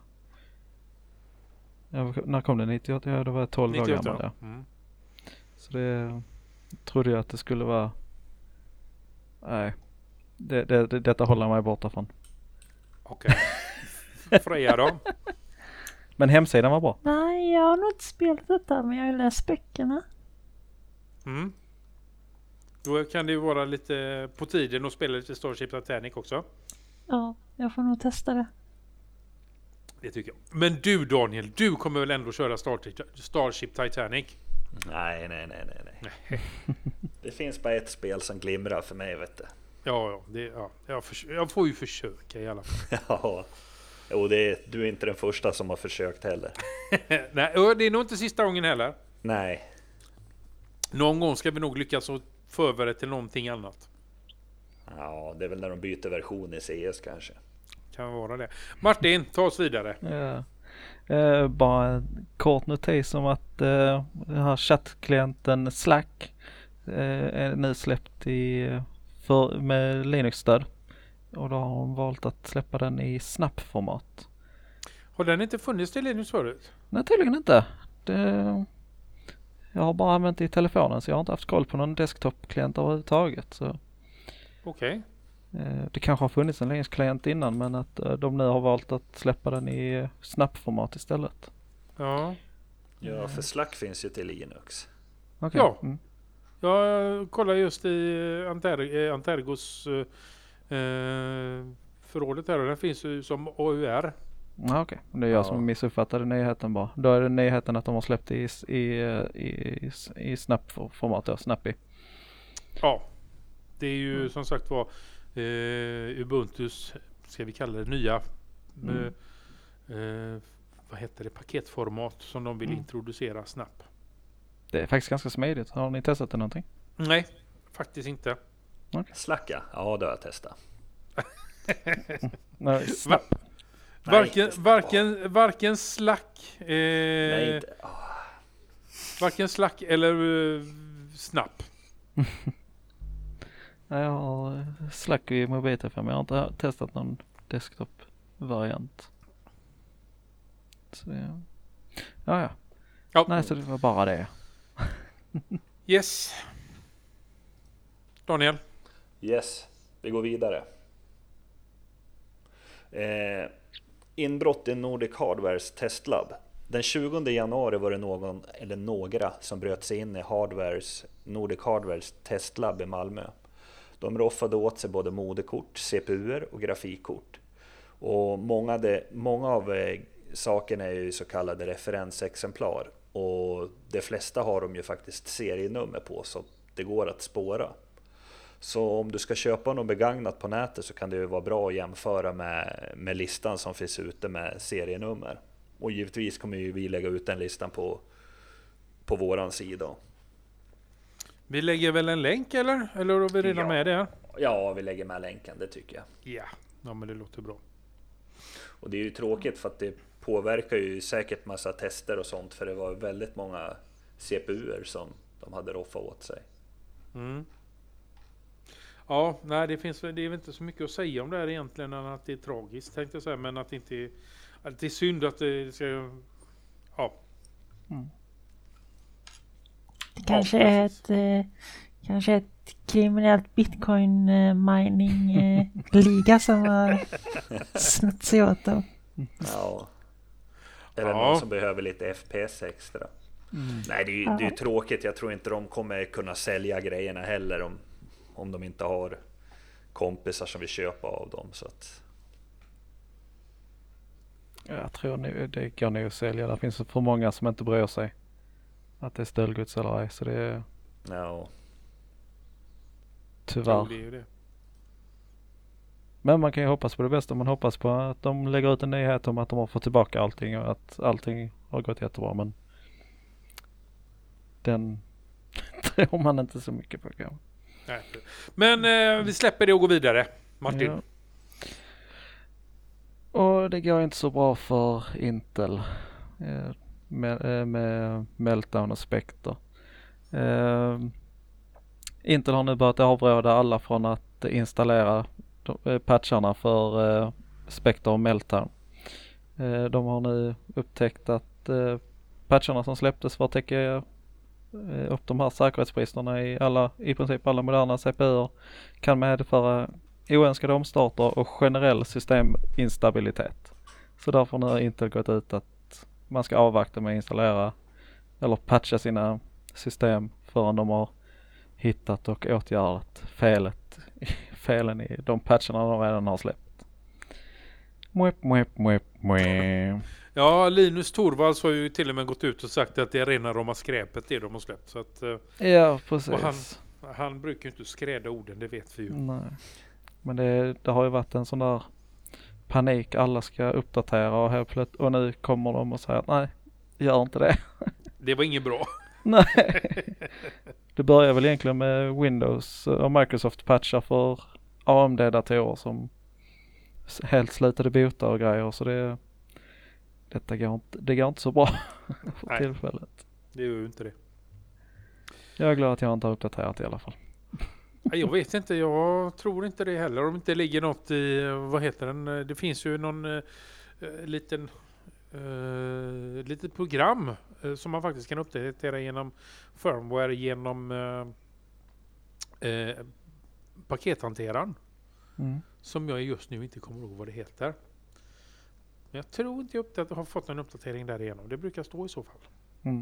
jag när kom det? nittioåtta? Ja, då var jag tolv nittioåtta, år gammal. Ja. Mm. Så det trodde jag att det skulle vara Nej, det, det, det, detta håller mig borta från. Okej. Okay. Freja då? Men hemsidan var bra. Nej, jag har nog inte spelat detta, men jag har ju läst böckerna. Mm. Då kan det ju vara lite på tiden att spela lite Starship Titanic också. Ja, jag får nog testa det. Det tycker jag. Men du Daniel, du kommer väl ändå köra Starship, Starship Titanic? Nej, nej, nej, nej, nej. Det finns bara ett spel som glimrar för mig, vet du. Ja, ja, det, ja jag, för, jag får ju försöka i alla fall. Ja, jo, det är, du är inte den första som har försökt heller. Nej, det är nog inte sista gången heller. Nej. Någon gång ska vi nog lyckas att förbereda till någonting annat. Ja, det är väl när de byter version i C S kanske. Kan vara det. Martin, ta oss vidare. Ja. Eh, bara en kort notis om att eh, den här chattklienten Slack eh, är nu släppt i, för, med Linux-stöd. Och då har de valt att släppa den i Snap-format. Har den inte funnits till Linux förut? Nej, tydligen inte. Det, jag har bara använt det i telefonen, så jag har inte haft koll på någon desktop-klient överhuvudtaget. Så. Okej. Eh, det kanske har funnits en Linux-klient innan, men att eh, de nu har valt att släppa den i Snap-format istället. Ja. Ja, för Slack finns ju till Linux. Okay. Ja. Mm. Jag kollar just i Anter- Antergos eh, förrådet här, och den finns ju som A U R. Ja, okej. Okay. Det är jag Ja. som missuppfattade nyheten bara. Då är det nyheten att de har släppt i, i, i, i Snap-format, ja, Snappy. Ja. Det är ju mm. som sagt var eh, Ubuntus, ska vi kalla det, nya mm. eh, vad heter det, paketformat som de vill mm. introducera Snap. Det är faktiskt ganska smidigt. Har ni testat det någonting? Nej, faktiskt inte. Okay. Slacka? Ja, det har jag testat. Nej, Snap. Va- varken, varken, varken Slack eh, Nej, inte. Oh. varken Slack eller uh, Snap. Nej, jag har Slack i mobiltelefon, men jag har inte testat någon desktop-variant. Så ja. Ja, ja. Ja. Nej, så det var bara det. Yes. Daniel. Yes, vi går vidare. Eh, inbrott i Nordic Hardwares testlab. Den tjugonde januari var det någon eller några som bröt sig in i Hardwares, Nordic Hardwares testlab i Malmö. De roffade åt sig både moderkort, C P U-er och grafikkort. Och många, de, många av eh, sakerna är ju så kallade referensexemplar. Och de flesta har de ju faktiskt serienummer på, så det går att spåra. Så om du ska köpa något begagnat på nätet så kan det ju vara bra att jämföra med, med listan som finns ute med serienummer. Och givetvis kommer ju vi lägga ut den listan på, på våran sida. Vi lägger väl en länk eller? Eller har vi redan ja. med det? Ja, vi lägger med länken, det tycker jag. Ja, ja men det låter bra. Och det är ju tråkigt för att det påverkar ju säkert massa tester och sånt, för det var väldigt många C P U-er som de hade roffat åt sig. Mm. Ja, nej, det finns det är väl inte så mycket att säga om det här egentligen än att det är tragiskt, tänkte jag säga, men att det inte är, att det är synd att det ska, ja. Mm. Kanske Ja, ett eh, kanske ett kriminellt bitcoin eh, mining eh, liga som har snott sig åt dem. Ja. Eller Ja. någon som behöver lite F P S extra. Mm. Nej, det är ju det är ju tråkigt. Jag tror inte de kommer kunna sälja grejerna heller om, om de inte har kompisar som vill köpa av dem. Så att... Jag tror nu det går nog att sälja. Det finns för många som inte bryr sig att det är stöldgods eller ej. Så det är No. tyvärr. Ja, det är ju det. Men man kan ju hoppas på det bästa. Man hoppas på att de lägger ut en nyhet om att de har fått tillbaka allting och att allting har gått jättebra. Men den tror man inte så mycket på. Kanske. Nej. Men eh, vi släpper det och går vidare. Martin. Ja. Och det går inte så bra för Intel eh, med, eh, med Meltdown och Spectre. Eh, Intel har nu börjat avråda alla från att installera de, eh, patcharna för eh, Spectre och Meltdown. Eh, de har nu upptäckt att eh, patcharna som släpptes för att täcka eh, upp de här säkerhetsbristerna i alla, i princip alla moderna C P U kan medföra oönskade omstarter och generell systeminstabilitet. Så därför nu har Intel gått ut att man ska avvakta med att installera eller patcha sina system förrän de har hittat och åtgärdat felet, felen i de patcherna de redan har släppt. Mwep, mwep, mwep, mwep. Ja, Linus Torvalds har ju till och med gått ut och sagt att det är rena rama skräpet det de har släppt. Så att, ja, precis. och han, han brukar ju inte skräda orden, det vet vi ju. Nej. Men det, det har ju varit en sån där panik, alla ska uppdatera och helt plötsligt, och nu kommer de och säger att nej, gör inte det. Det var inget bra. Nej. Det börjar väl egentligen med Windows och Microsoft patchar för A M D-datorer som helt slutade boota och grejer, så det detta går inte, det går inte så bra för Nej, tillfället. det gör ju inte det. Jag är glad att jag inte har uppdaterat i alla fall. Jag vet inte, jag tror inte det heller. Om det inte ligger något i, vad heter den? Det finns ju någon uh, liten uh, litet program uh, som man faktiskt kan uppdatera genom firmware, genom uh, uh, pakethanteraren. Mm. Som jag just nu inte kommer ihåg vad det heter. Men jag tror inte jag har fått en uppdatering därigenom. Det brukar stå i så fall. Mm.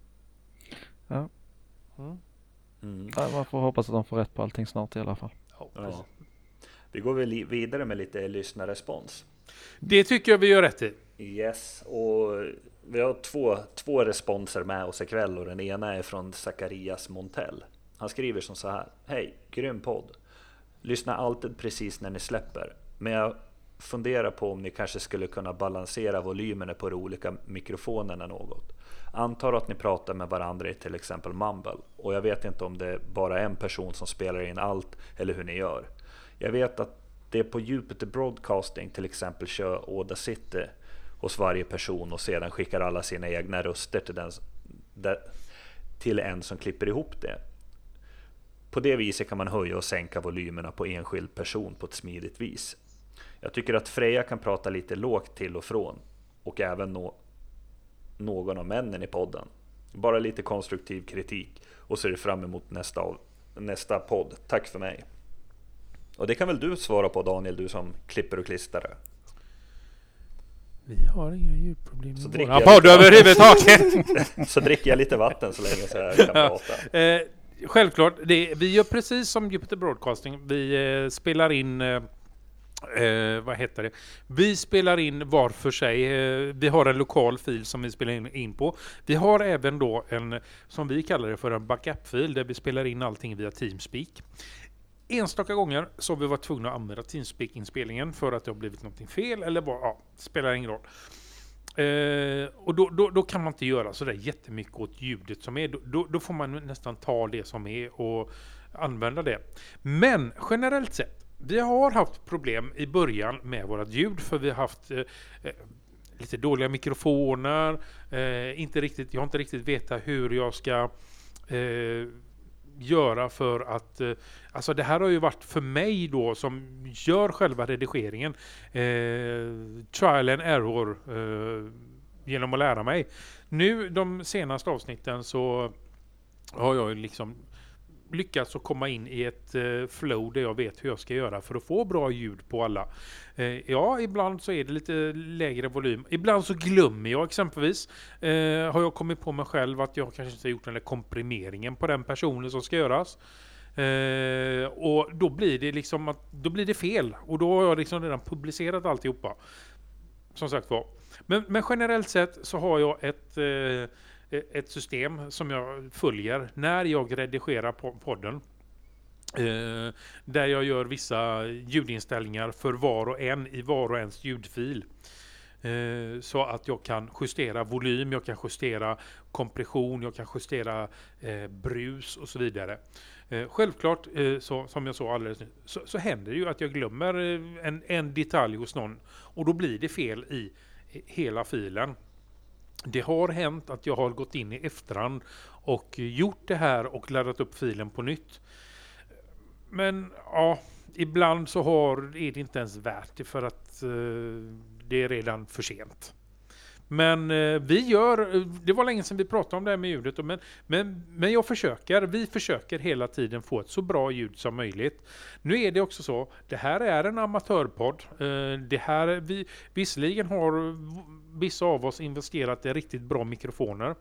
Ja. Mm. Mm. Ja, man får hoppas att de får rätt på allting snart i alla fall. Ja, Ja. Vi går väl vidare med lite lyssnarrespons. det tycker jag vi gör rätt i. Yes, och vi har två, två responser med oss ikväll och den ena är från Zacharias Montell. Han skriver som så här: hej, grym podd. Lyssna alltid precis när ni släpper, men jag funderar på om ni kanske skulle kunna balansera volymerna på de olika mikrofonerna något. Antar att ni pratar med varandra i till exempel Mumble, och jag vet inte om det är bara en person som spelar in allt eller hur ni gör. Jag vet att det på Jupiter Broadcasting till exempel kör Audacity hos varje person och sedan skickar alla sina egna röster till, den, till en som klipper ihop det. På det viset kan man höja och sänka volymerna på enskild person på ett smidigt vis. Jag tycker att Freja kan prata lite lågt till och från, och även nå, någon av männen i podden. Bara lite konstruktiv kritik, och ser fram emot nästa, nästa podd. Tack för mig. Och det kan väl du svara på, Daniel, du som klipper och klistrar. Vi har inga ljudproblem Så med dricker våra jag podd överhuvudtaget. Så dricker jag lite vatten så länge så jag kan prata. Eh, självklart, det, vi gör precis som Jupiter Broadcasting. Vi eh, spelar in, eh, eh, vad heter det? Vi spelar in var för sig. Eh, vi har en lokal fil som vi spelar in, in på. Vi har även då en, som vi kallar det för en backup-fil, där vi spelar in allting via Teamspeak. Enstaka gånger så har vi varit tvungna att använda Teamspeak-inspelningen för att det har blivit någonting fel, eller bara, ja, spelar ingen roll. Eh, och då, då, då kan man inte göra så där jättemycket åt ljudet som är. Då, då får man nästan ta det som är och använda det. Men generellt sett, vi har haft problem i början med vårat ljud, för vi har haft eh, lite dåliga mikrofoner. Eh, inte riktigt, jag har inte riktigt vetat hur jag ska eh, göra för att, eh, alltså det här har ju varit för mig då som gör själva redigeringen, eh, trial and error eh, genom att lära mig. Nu de senaste avsnitten så har jag liksom lyckats att komma in i ett eh, flow där jag vet hur jag ska göra för att få bra ljud på alla. Eh, ja, ibland så är det lite lägre volym. Ibland så glömmer jag exempelvis. Eh, har jag kommit på mig själv att jag kanske inte har gjort den där komprimeringen på den personen som ska göras. Eh, och då blir det liksom att, då blir det fel. Och då har jag liksom redan publicerat alltihopa. Som sagt var. Men, men generellt sett så har jag ett eh, ett system som jag följer när jag redigerar podden. Eh, där jag gör vissa ljudinställningar för var och en i var och ens ljudfil. Eh, så att jag kan justera volym, jag kan justera kompression, jag kan justera eh, brus och så vidare. Eh, självklart, eh, så, som jag sa alldeles nu, så, så händer det ju att jag glömmer en, en detalj hos någon. Och då blir det fel i hela filen. Det har hänt att jag har gått in i efterhand och gjort det här och laddat upp filen på nytt. Men ja, ibland så har, är det inte ens värt det för att uh, det är redan för sent. Men eh, vi gör, det var länge sedan vi pratade om det här med ljudet, och men, men, men jag försöker, vi försöker hela tiden få ett så bra ljud som möjligt. Nu är det också så, det här är en amatörpodd. Eh, det här, vi, visserligen har vissa av oss investerat i riktigt bra mikrofoner.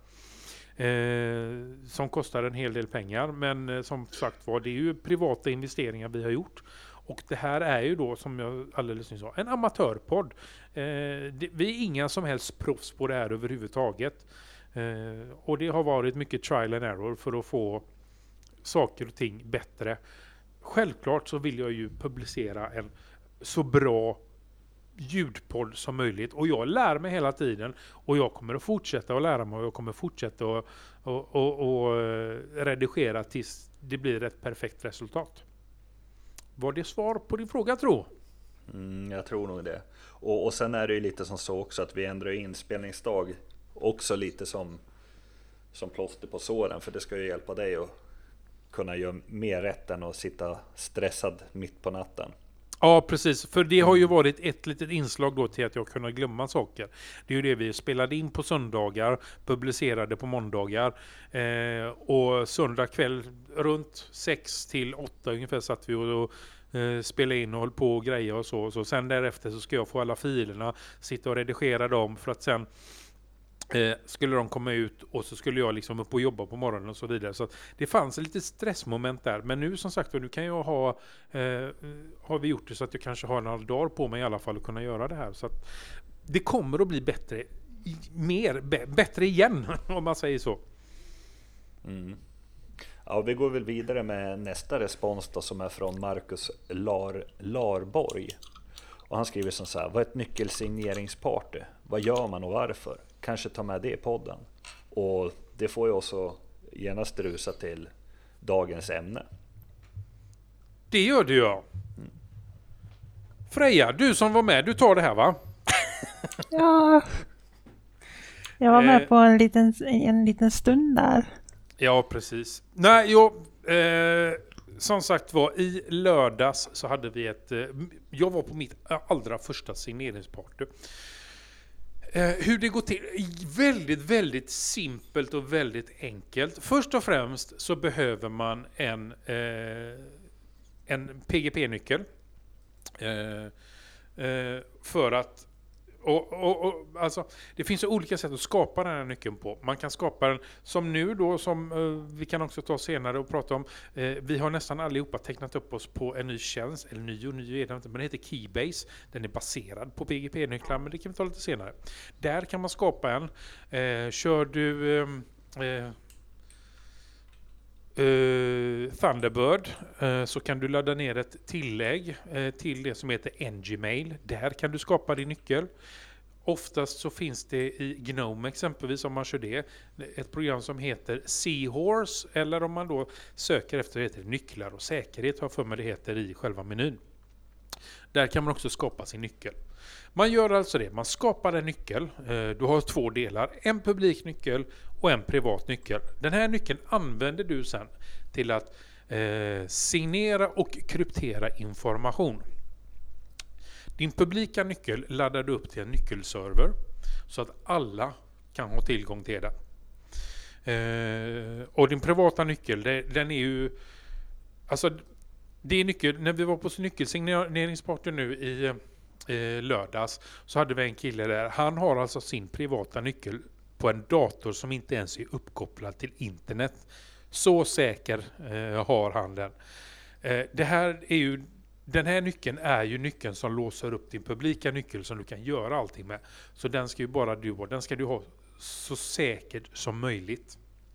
Eh, som kostar en hel del pengar, men eh, som sagt var, det är ju privata investeringar vi har gjort. Och det här är ju då, som jag alldeles nyss sa, en amatörpodd. Eh, det, vi är inga som helst proffs på det här överhuvudtaget. Eh, och det har varit mycket trial and error för att få saker och ting bättre. Självklart så vill jag ju publicera en så bra ljudpodd som möjligt. Och jag lär mig hela tiden. Och jag kommer att fortsätta att lära mig. Och jag kommer fortsätta att och, och, och redigera tills det blir ett perfekt resultat. Var det svar på din fråga, tror mm, jag tror nog det. Och, och sen är det ju lite som så också att vi ändrar inspelningsdag också lite som, som plåster på såren. För det ska ju hjälpa dig att kunna göra mer rätt än att sitta stressad mitt på natten. Ja, precis. För det har ju varit ett litet inslag då till att jag kunde glömma saker. Det är ju det vi spelade in på söndagar, publicerade på måndagar. Eh, och söndag kväll runt sex till åtta ungefär satt vi och, och eh, spelade in och höll på och grejer och så. så. Sen därefter så ska jag få alla filerna, sitta och redigera dem för att sen Eh, skulle de komma ut och så skulle jag liksom upp och jobba på morgonen och så vidare. Så att det fanns ett litet stressmoment där. Men nu som sagt, nu kan jag ha eh, har vi gjort det så att jag kanske har några dagar på mig i alla fall att kunna göra det här. Så att det kommer att bli bättre, mer, b- bättre igen om man säger så. Mm. Ja, vi går väl vidare med nästa respons då, som är från Marcus Lar, Larborg. Och han skriver som så här: vad är ett nyckelsigneringsparty? Vad gör man och varför? Kanske ta med det i podden. Och det får ju också genast rusa till dagens ämne. Det gör det, ja. Mm. Freja, du som var med, du tar det här, va? Ja. Jag var med på en liten, en liten stund där. Ja, precis. Nej, jag... Eh, som sagt var, i lördags så hade vi ett... Eh, jag var på mitt allra första signeringsparty. Eh, hur det går till? Väldigt, väldigt simpelt och väldigt enkelt. Först och främst så behöver man en, eh, en P G P-nyckel. Eh, eh, för att... Och, och, och, alltså, det finns olika sätt att skapa den här nyckeln på. Man kan skapa den som nu då, som eh, vi kan också ta senare och prata om. Eh, vi har nästan allihopa tecknat upp oss på en ny tjänst, eller ny och ny är det inte, men det heter Keybase. Den är baserad på P G P-nycklar, men det kan vi ta lite senare. Där kan man skapa en. Eh, kör du... Eh, eh, Uh, Thunderbird uh, så kan du ladda ner ett tillägg uh, till det som heter Ngmail. Där kan du skapa din nyckel. Oftast så finns det i Gnome exempelvis, om man kör det, ett program som heter Seahorse, eller om man då söker efter det heter nycklar och säkerhet, har för mig det heter i själva menyn. Där kan man också skapa sin nyckel. Man gör alltså det, man skapar en nyckel. Du har två delar, en publik nyckel och en privat nyckel. Den här nyckeln använder du sen till att eh, signera och kryptera information. Din publika nyckel laddar du upp till en nyckelserver så att alla kan ha tillgång till den. Eh, och din privata nyckel, det, den är ju... Alltså, det är nyckel, när vi var på nyckelsigneringsparty nu i eh, lördags så hade vi en kille där. Han har alltså sin privata nyckel på en dator som inte ens är uppkopplad till internet. Så säker eh, har han den. Eh, det här är ju, den här nyckeln är ju nyckeln som låser upp din publika nyckel som du kan göra allting med. Så den ska ju bara du ha. Den ska du ha så säkert som möjligt.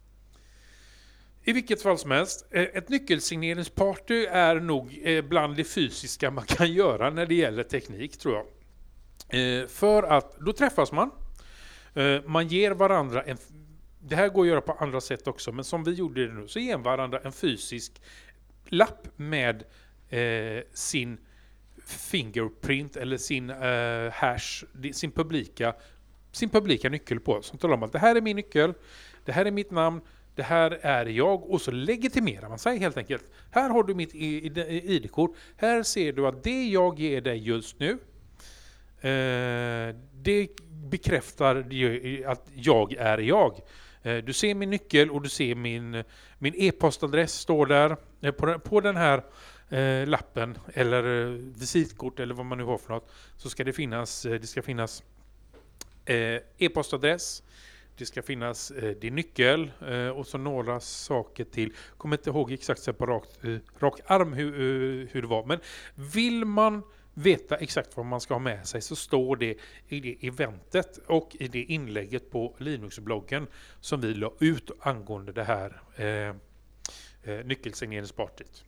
I vilket fall som helst, ett nyckelsigneringsparty är nog bland det fysiska man kan göra när det gäller teknik, tror jag. För att då träffas man. Man ger varandra en... Det här går att göra på andra sätt också, men som vi gjorde det nu så ger varandra en fysisk lapp med eh, sin fingerprint eller sin eh, hash, sin publika, sin publika nyckel på. Som talar om att det här är min nyckel, det här är mitt namn, det här är jag, och så legitimerar man sig helt enkelt. Här har du mitt I D-kort. Här ser du att det jag ger dig just nu Eh, det bekräftar ju att jag är jag. Eh, du ser min nyckel och du ser min, min e-postadress står där eh, på, den, på den här eh, lappen eller eh, visitkort eller vad man nu har för något, så ska det finnas, eh, det ska finnas eh, e-postadress. Det ska finnas eh, din nyckel eh, och så några saker till. Kommer inte ihåg exakt så på rak, eh, rak arm hur, uh, hur det var. Men vill man veta exakt vad man ska ha med sig så står det i det eventet och i det inlägget på Linux-bloggen som vi la ut angående det här eh, eh, nyckelsigneringspartyt.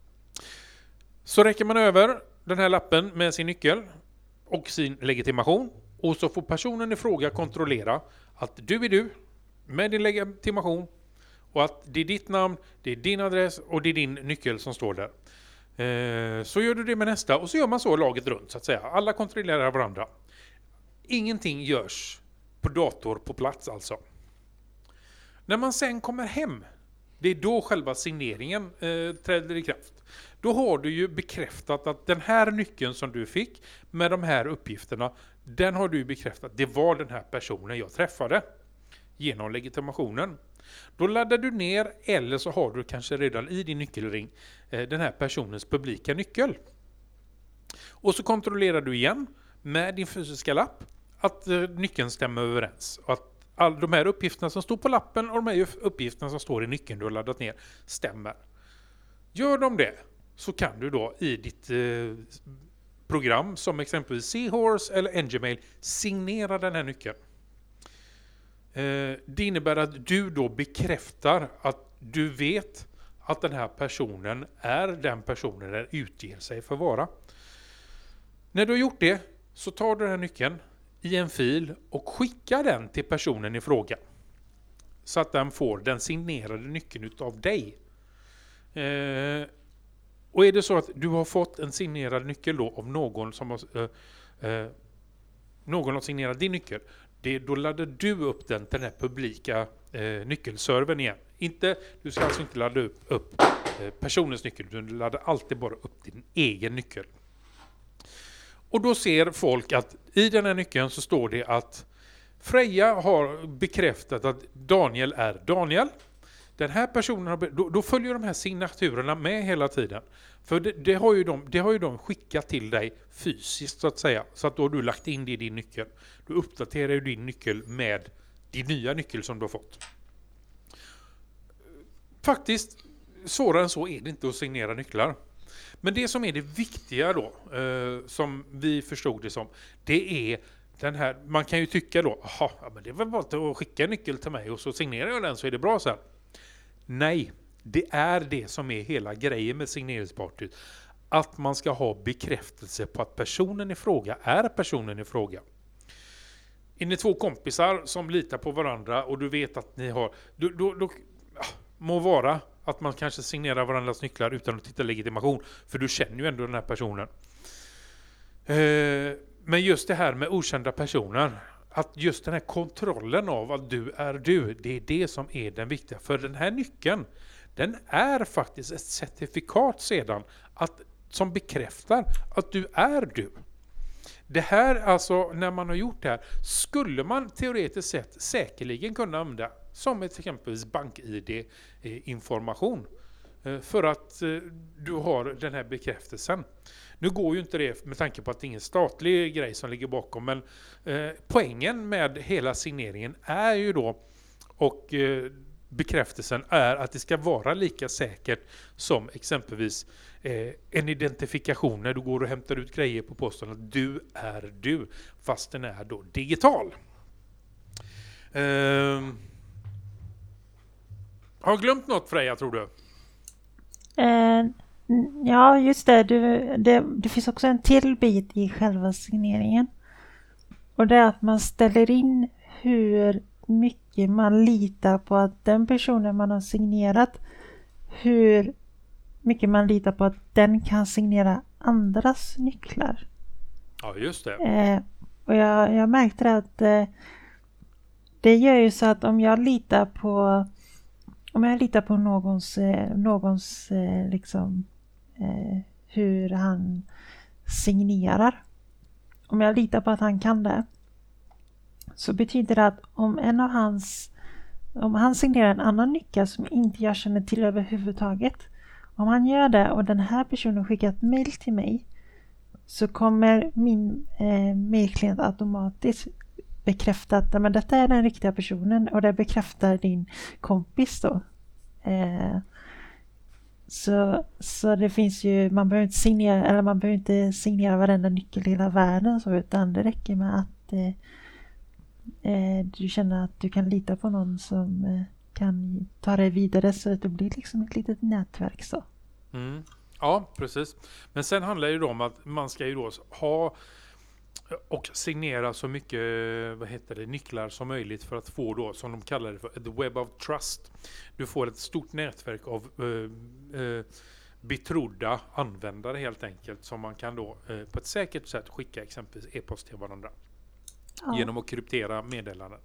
Så räcker man över den här lappen med sin nyckel och sin legitimation och så får personen i fråga kontrollera att du är du med din legitimation och att det är ditt namn, det är din adress och det är din nyckel som står där. Eh, så gör du det med nästa och så gör man så laget runt så att säga. Alla kontrollerar varandra. Ingenting görs på dator på plats alltså. När man sen kommer hem, det är då själva signeringen eh, träder i kraft. Då har du ju bekräftat att den här nyckeln som du fick med de här uppgifterna, den har du bekräftat. Det var den här personen jag träffade genom legitimationen. Då laddar du ner eller så har du kanske redan i din nyckelring eh, den här personens publika nyckel. Och så kontrollerar du igen med din fysiska lapp att eh, nyckeln stämmer överens. Och att all de här uppgifterna som står på lappen och de här uppgifterna som står i nyckeln du har laddat ner stämmer. Gör de det så kan du då i ditt eh, program som exempelvis Seahorse eller Ngmail signera den här nyckeln. Eh, det innebär att du då bekräftar att du vet att den här personen är den personen den utger sig för vara. När du har gjort det så tar du den här nyckeln i en fil och skickar den till personen i fråga. Så att den får den signerade nyckeln utav dig. Eh, och är det så att du har fått en signerad nyckel då av någon som har eh, eh, någon har signerat din nyckel, det, då laddar du upp den till den här publika eh, nyckelservern igen. Inte, du ska alltså inte ladda upp, upp eh, personens nyckel, du laddar alltid bara upp din egen nyckel. Och då ser folk att i den här nyckeln så står det att Freja har bekräftat att Daniel är Daniel. Den här personen har, då, då följer de här signaturerna med hela tiden. För det, det, har ju de, det har ju de skickat till dig fysiskt så att säga. Så att då har du lagt in det i din nyckel. Du uppdaterar ju din nyckel med din nya nyckel som du har fått. Faktiskt, svårare än så är det inte att signera nycklar. Men det som är det viktiga då, eh, som vi förstod det som, det är den här, man kan ju tycka då, aha, ja, men det är väl bara att skicka en nyckel till mig och så signerar jag den så är det bra sen. Nej, det är det som är hela grejen med signeringspartyt. Att man ska ha bekräftelse på att personen i fråga är personen i fråga. Är ni två kompisar som litar på varandra och du vet att ni har, då, då, då må vara att man kanske signerar varandras nycklar utan att titta legitimation, för du känner ju ändå den här personen. Eh, men just det här med okända personer, att just den här kontrollen av att du är du, det är det som är den viktiga. För den här nyckeln, den är faktiskt ett certifikat sedan att, som bekräftar att du är du. Det här, alltså när man har gjort det här, skulle man teoretiskt sett säkerligen kunna använda som ett exempelvis bank-I D-information för att du har den här bekräftelsen. Nu går ju inte det med tanke på att det är ingen statlig grej som ligger bakom, men eh, poängen med hela signeringen är ju då, och eh, bekräftelsen är att det ska vara lika säkert som exempelvis eh, en identifikation när du går och hämtar ut grejer på posten, att du är du, fast den är då digital. Eh, har jag glömt något, Freja, tror du? Eh, ja, just det. Du, det. Det finns också en till bit i själva signeringen. Och det är att man ställer in hur mycket man litar på att den personen man har signerat, hur mycket man litar på att den kan signera andras nycklar. Ja, just det. Eh, och jag, jag märkte att eh, det gör ju så att om jag litar på om jag litar på någons, eh, någons eh, liksom eh, hur han signerar, om jag litar på att han kan det, så betyder det att om en av hans, om han signerar en annan nyckel som inte jag känner till överhuvudtaget, om han gör det och den här personen skickar ett mail till mig, så kommer min eh, mailklient automatiskt bekräfta att men detta är den riktiga personen, och det bekräftar din kompis då. Eh, så, så det finns ju, man behöver inte signera, eller man behöver inte signera varenda nyckel i hela världen, så, utan det räcker med att eh, eh, du känner att du kan lita på någon som eh, kan ta dig vidare, så att det blir liksom ett litet nätverk så. Mm. Ja, precis. Men sen handlar det ju då om att man ska ju då ha och signera så mycket, vad heter det, nycklar som möjligt för att få då, som de kallar det för, the web of trust. Du får ett stort nätverk av uh, uh, betrodda användare helt enkelt, som man kan då uh, på ett säkert sätt skicka exempelvis e-post till varandra. Ja. Genom att kryptera meddelanden.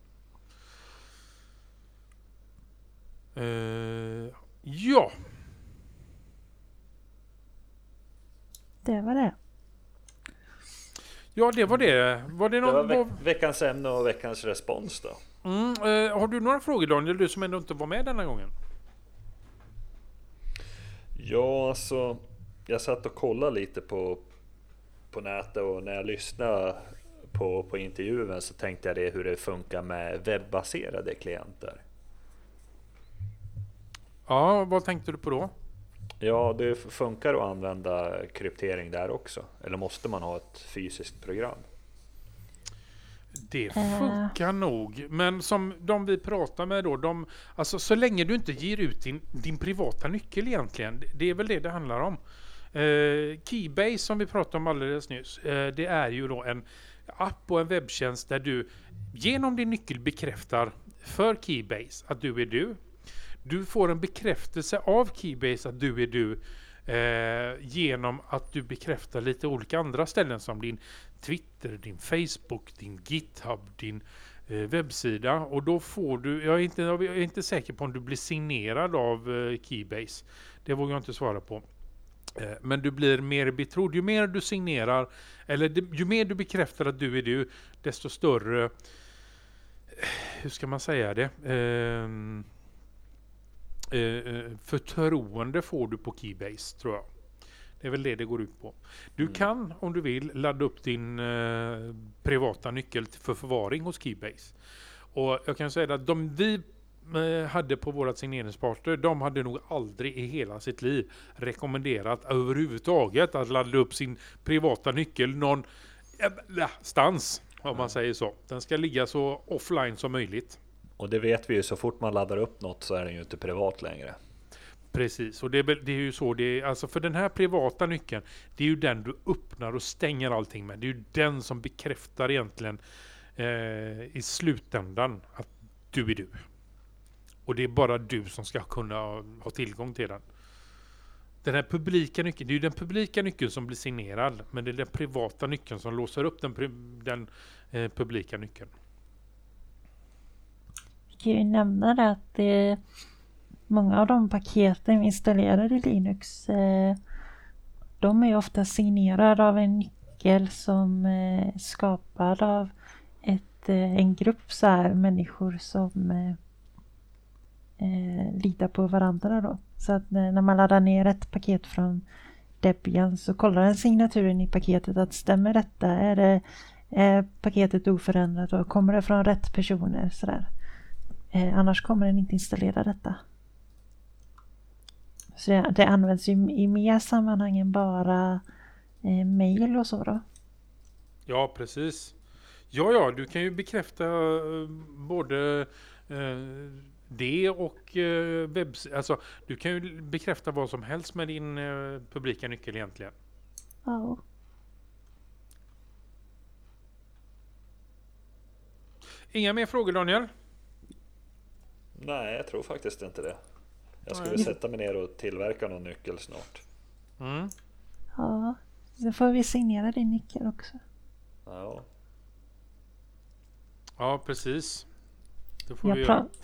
Uh, ja. Det var det. Ja, det var det. Var det, någon, det var veck- veckans ämne och veckans respons då. Mm, eh, har du några frågor, Daniel, du som ändå inte var med denna gången? Ja, alltså jag satt och kollade lite på, på nätet, och när jag lyssnade på, på intervjun så tänkte jag det hur det funkar med webbaserade klienter. Ja, vad tänkte du på då? Ja, det funkar att använda kryptering där också. Eller måste man ha ett fysiskt program? Det funkar uh. nog. Men som de vi pratar med då, de, alltså så länge du inte ger ut din, din privata nyckel egentligen, det är väl det det handlar om. Uh, Keybase som vi pratade om alldeles nyss, uh, det är ju då en app och en webbtjänst där du genom din nyckel bekräftar för Keybase att du är du. Du får en bekräftelse av Keybase att du är du eh, genom att du bekräftar lite olika andra ställen som din Twitter, din Facebook, din GitHub, din eh, webbsida. Och då får du, jag är, inte, jag är inte säker på om du blir signerad av eh, Keybase. Det vågar jag inte svara på. Eh, men du blir mer betrodd. Ju mer du signerar, eller det, ju mer du bekräftar att du är du, desto större, hur ska man säga det? Eh, Uh, förtroende får du på Keybase, tror jag. Det är väl det det går ut på. Du mm. kan, om du vill, ladda upp din uh, privata nyckel för förvaring hos Keybase. Och jag kan säga att de vi uh, hade på vårat signeringspartner, de hade nog aldrig i hela sitt liv rekommenderat överhuvudtaget att ladda upp sin privata nyckel någon äh, stans, om mm. man säger så. Den ska ligga så offline som möjligt. Och det vet vi ju, så fort man laddar upp något så är den ju inte privat längre. Precis, och det är, det är ju så, det är, alltså för den här privata nyckeln, det är ju den du öppnar och stänger allting med. Det är ju den som bekräftar egentligen eh, i slutändan att du är du. Och det är bara du som ska kunna ha tillgång till den. Den här publika nyckeln, det är ju den publika nyckeln som blir signerad, men det är den privata nyckeln som låser upp den, den eh, publika nyckeln. Jag kan ju nämna det att det, många av de paketen installerade i Linux, eh, de är ju ofta signerade av en nyckel som är eh, skapad av ett, eh, en grupp så här människor som eh, eh, litar på varandra då. Så att när, när man laddar ner ett paket från Debian så kollar den signaturen i paketet att stämmer detta, är det är paketet oförändrat och kommer det från rätt personer sådär. Eh, annars kommer den inte installera detta. Så det, det används ju i mer sammanhang än bara eh, mail och så då. Ja, precis. Ja, ja, du kan ju bekräfta eh, både eh, det och eh, webbs... Alltså, du kan ju bekräfta vad som helst med din eh, publika nyckel egentligen. Ja. Inga mer frågor, Daniel? Nej, jag tror faktiskt inte det. Jag skulle Nej. sätta mig ner och tillverka någon nyckel snart. Mm. Ja, så får vi signera din nyckel också. Ja. Ja, precis. Det får jag vi pra- göra.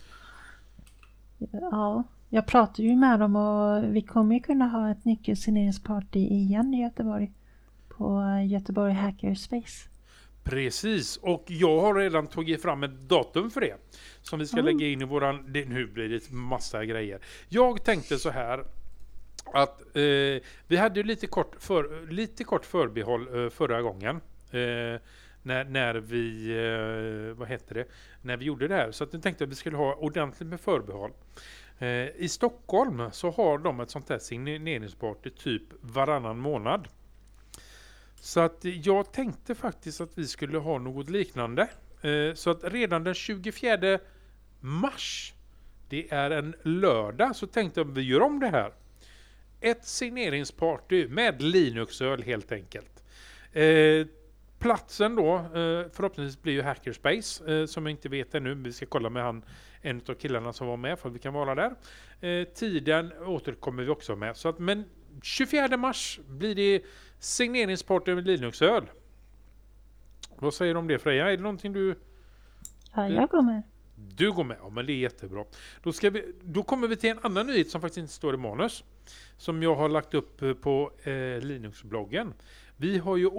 Ja, jag pratar ju med dem och vi kommer ju kunna ha ett nyckelsigneringsparty igen i Göteborg. På Göteborg Hackerspace. Precis, och jag har redan tagit fram ett datum för det. Som vi ska Mm. lägga in i våran... Det, nu blir det massa grejer. Jag tänkte så här att eh, vi hade ju lite kort, för, lite kort förbehåll eh, förra gången. Eh, när, när vi, eh, vad heter det? När vi gjorde det här. Så att jag tänkte att vi skulle ha ordentligt med förbehåll. Eh, I Stockholm så har de ett sånt här signeringsparty typ varannan månad. Så att jag tänkte faktiskt att vi skulle ha något liknande. Eh, så att redan den tjugofjärde mars, det är en lördag, så tänkte jag att vi gör om det här. Ett signeringsparty med Linuxöl helt enkelt. Eh, platsen då, eh, förhoppningsvis blir ju Hackerspace, eh, som jag inte vet ännu. Vi ska kolla med han, en av killarna som var med, för att vi kan vara där. Eh, tiden återkommer vi också med. Så att, men tjugofjärde mars blir det signeringsparty med Linuxöl. Vad säger du om det, Freja? Är det någonting du... Ja, jag kommer. Du går med, ja, men det är jättebra. Då, ska vi, då kommer vi till en annan nyhet som faktiskt inte står i manus. Som jag har lagt upp på eh, Linux-bloggen. Vi har ju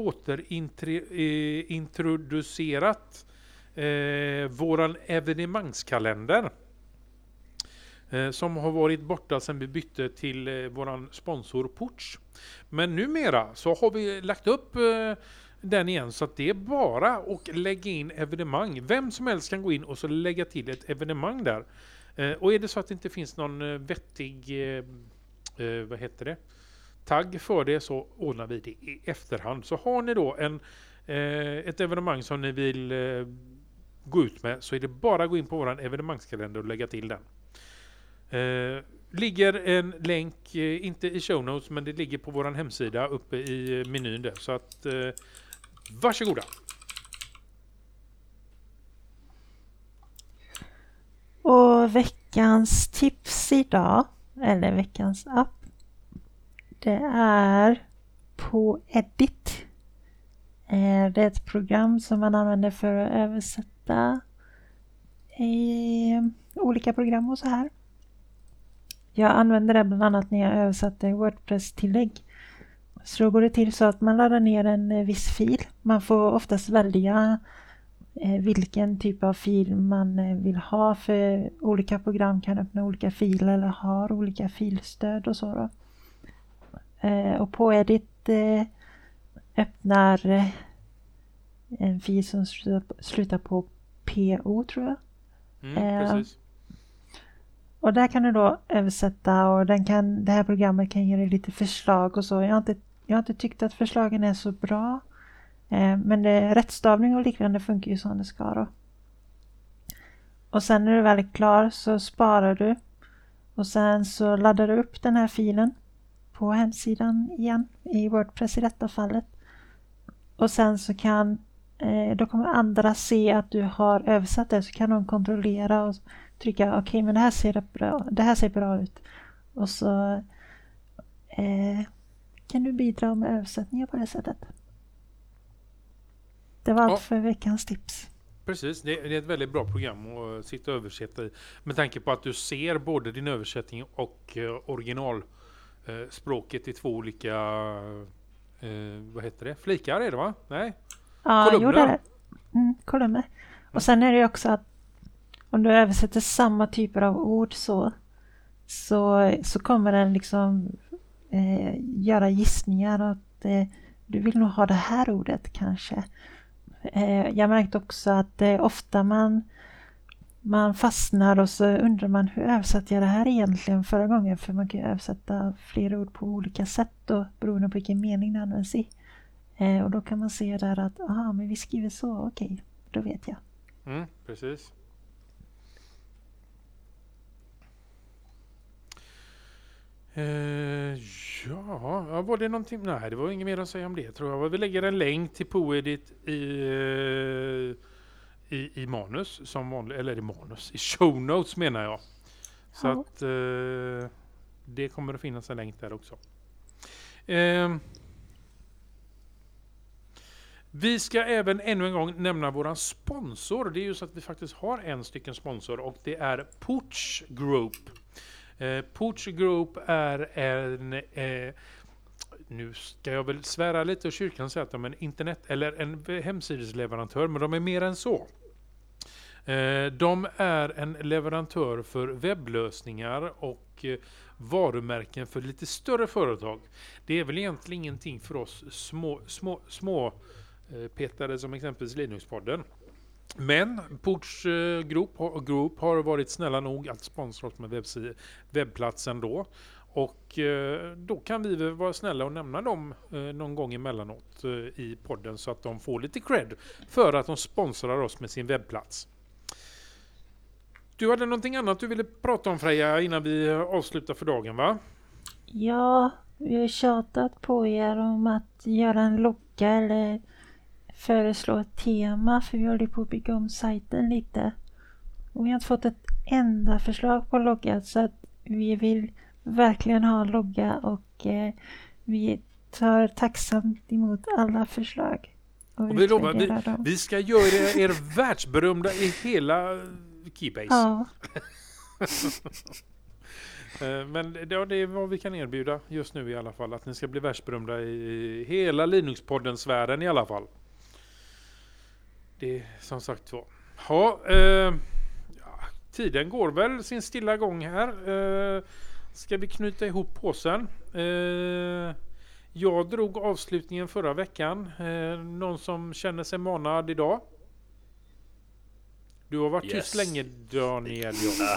återintroducerat eh, våran evenemangskalender. Eh, som har varit borta sedan vi bytte till eh, våran sponsor Porch. Men numera så har vi lagt upp eh, den igen, så att det är bara att lägga in evenemang. Vem som helst kan gå in och så lägga till ett evenemang där. Eh, och är det så att det inte finns någon eh, vettig eh, eh, vad heter det? tagg för det, så ordnar vi det i efterhand. Så har ni då en, eh, ett evenemang som ni vill eh, gå ut med, så är det bara att gå in på våran evenemangskalender och lägga till den. Eh, ligger en länk, eh, inte i show notes, men det ligger på våran hemsida uppe i menyn där. Så att eh, varsågoda. Och veckans tips idag, eller veckans app, det är Poedit. Eh, Det är ett program som man använder för att översätta i olika program och så här. Jag använder det bland annat när jag översatte WordPress-tillägg. Så då går det till så att man laddar ner en viss fil. Man får oftast välja eh, vilken typ av fil man eh, vill ha, för olika program kan öppna olika filer eller har olika filstöd och så då. Eh, och Poedit eh, öppnar eh, en fil som slutar, slutar på P O, tror jag. Mm, Eh, precis. Och där kan du då översätta, och den kan, det här programmet kan ge dig lite förslag och så. Jag har inte, jag har inte tyckt att förslagen är så bra. Eh, men det, rättstavning och liknande funkar ju som det ska då. Och sen när du väl är klar så sparar du. Och sen så laddar du upp den här filen på hemsidan igen, i WordPress i detta fallet. Och sen så kan, eh, då kommer andra se att du har översatt det, så kan de kontrollera och trycka okej, okay, men det här ser bra, det här ser bra ut. Och så eh, kan du bidra med översättningar på det sättet. Det var allt Ja. för veckans tips. Precis, det det är ett väldigt bra program att sitta och översätta i. Med tanke på att du ser både din översättning och eh, originalspråket i två olika, eh, vad heter det? Flikar är det, va? Nej? Ja, Kolumner. jo, det är det. Mm, kolumner. Och sen är det ju också att om du översätter samma typer av ord så, så, så kommer den liksom eh, göra gissningar att eh, du vill nog ha det här ordet kanske. Eh, jag märkte också att eh, ofta man, man fastnar och så undrar man, hur översatte jag det här egentligen förra gången? För man kan ju översätta flera ord på olika sätt och beroende på vilken mening det används i. Eh, och då kan man se där att, aha, men vi skriver så, okej, okay, då vet jag. Mm, precis. Eh, ja, ja, var det någonting? Nej, det var inget mer att säga om det, tror jag. Vi lägger en länk till Poedit i, eh, i, i manus, som vanligt, eller i manus, i show notes menar jag. Så Ja. att eh, det kommer att finnas en länk där också. Eh, vi ska även ännu en gång nämna våran sponsor. Det är ju så att vi faktiskt har en stycken sponsor, och det är Porch Group. Eh, Porch Group är en, eh, nu ska jag väl svära lite och kyrkan säga att de är en internet eller en hemsidesleverantör, men de är mer än så. Eh, de är en leverantör för webblösningar och eh, varumärken för lite större företag. Det är väl egentligen ingenting för oss små, små, små eh, petare som exempelvis Linux-podden. Men Ports eh, Group, Group har varit snälla nog att sponsra oss med webbs- webbplatsen då. Och eh, då kan vi väl vara snälla och nämna dem eh, någon gång emellanåt eh, i podden så att de får lite cred för att de sponsrar oss med sin webbplats. Du hade någonting annat du ville prata om, Freja, innan vi avslutar för dagen, va? Ja, vi har tjatat på er om att göra en logga eller föreslå ett tema, för vi håller på att bygga om sajten lite. Och vi har inte fått ett enda förslag på logga, så att vi vill verkligen ha en logga och eh, vi tar tacksamt emot alla förslag. Och, och vi lovar, vi, vi ska göra er, er världsberömda i hela Keybase. Ja. Men ja, det är vad vi kan erbjuda just nu i alla fall. Att ni ska bli världsberömda i hela Linux-podden-sfären i alla fall. Det är som sagt så. Ja, eh, ja, tiden går väl sin stilla gång här. Eh, ska vi knyta ihop påsen? Eh, jag drog avslutningen förra veckan. Eh, någon som känner sig manad idag? Du har varit Yes. tyst länge, Daniel.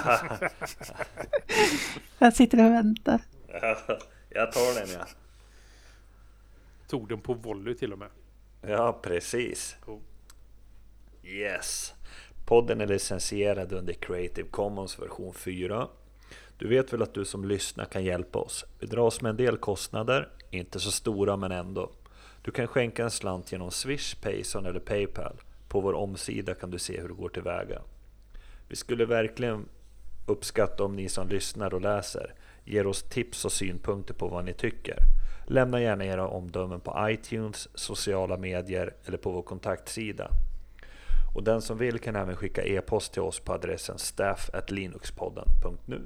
Jag sitter och väntar. Jag tar den, ja. Tog den på volley till och med. Ja, precis. Cool. Yes. Podden är licensierad under Creative Commons version fyra. Du vet väl att du som lyssnar kan hjälpa oss. Vi dras med en del kostnader, inte så stora men ändå. Du kan skänka en slant genom Swish, Payson eller Paypal. På vår omsida kan du se hur det går tillväga. Vi skulle verkligen uppskatta om ni som lyssnar och läser ger oss tips och synpunkter på vad ni tycker. Lämna gärna era omdömen på iTunes, sociala medier eller på vår kontaktsida. Och den som vill kan även skicka e-post till oss på adressen staff at linuxpodden punkt nu.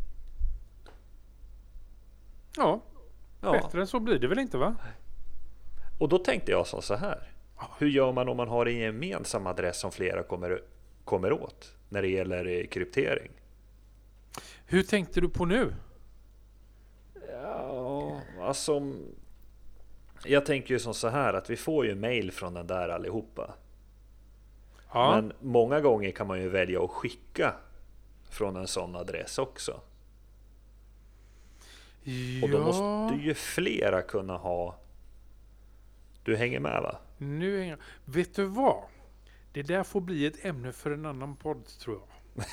Ja, Ja. bättre än så blir det väl inte, va? Och då tänkte jag så här. Hur gör man om man har en gemensam adress som flera kommer, kommer åt när det gäller kryptering? Hur tänkte du på nu? Ja, alltså... Jag tänker ju som så här att vi får ju mail från den där allihopa. Ja, Men många gånger kan man ju välja att skicka från en sån adress också. Och då ja. måste ju flera kunna ha... Du hänger med, va? Nu hänger... Vet du vad? Det där får bli ett ämne för en annan podd, tror jag.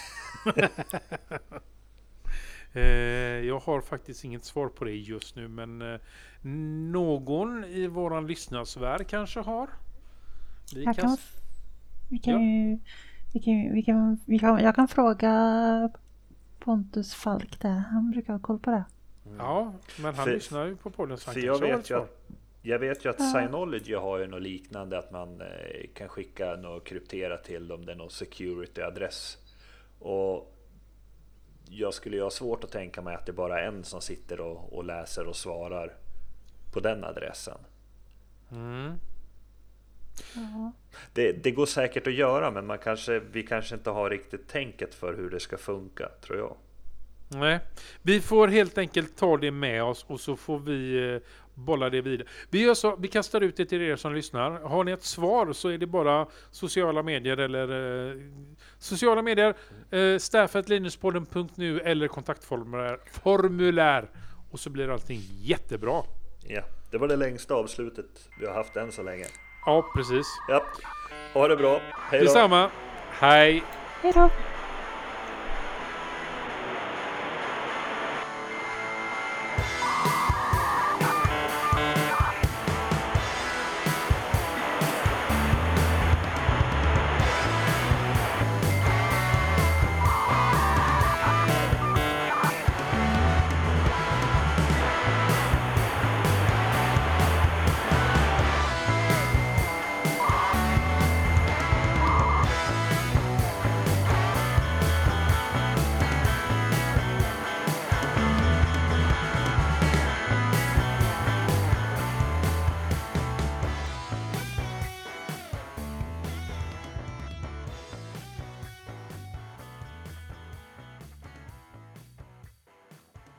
eh, jag har faktiskt inget svar på det just nu, men eh, någon i våran lyssnarsvärd kanske har. Vi Jag kan... kan, vi kan Ja. ju, vi kan, vi kan, vi kan, jag kan fråga Pontus Falk där. Han brukar ha koll på det. Ja, men han För- lyssnar ju på podden. Så han För jag kanske har vet ett ju svar. att, jag vet ju att Ja. Synology har ju något liknande, att man eh, kan skicka något krypterat till dem, det är någon security-adress. Och jag skulle ju ha svårt att tänka mig att det bara är en som sitter och, och läser och svarar på den adressen. Mm. Ja. Det, det går säkert att göra, men man kanske, vi kanske inte har riktigt tänket för hur det ska funka, tror jag. Nej, vi får helt enkelt ta det med oss och så får vi eh, bolla det vidare. Vi, gör så, vi kastar ut det till er som lyssnar. Har ni ett svar så är det bara sociala medier eller eh, sociala medier, eh, staff at linuxpodden punkt nu eller kontaktformulär formulär, och så blir allting jättebra. Ja, det var det längsta avslutet vi har haft än så länge. Ja, precis. Ja, ha det bra. Hej då. Detsamma. Hej. Hej då!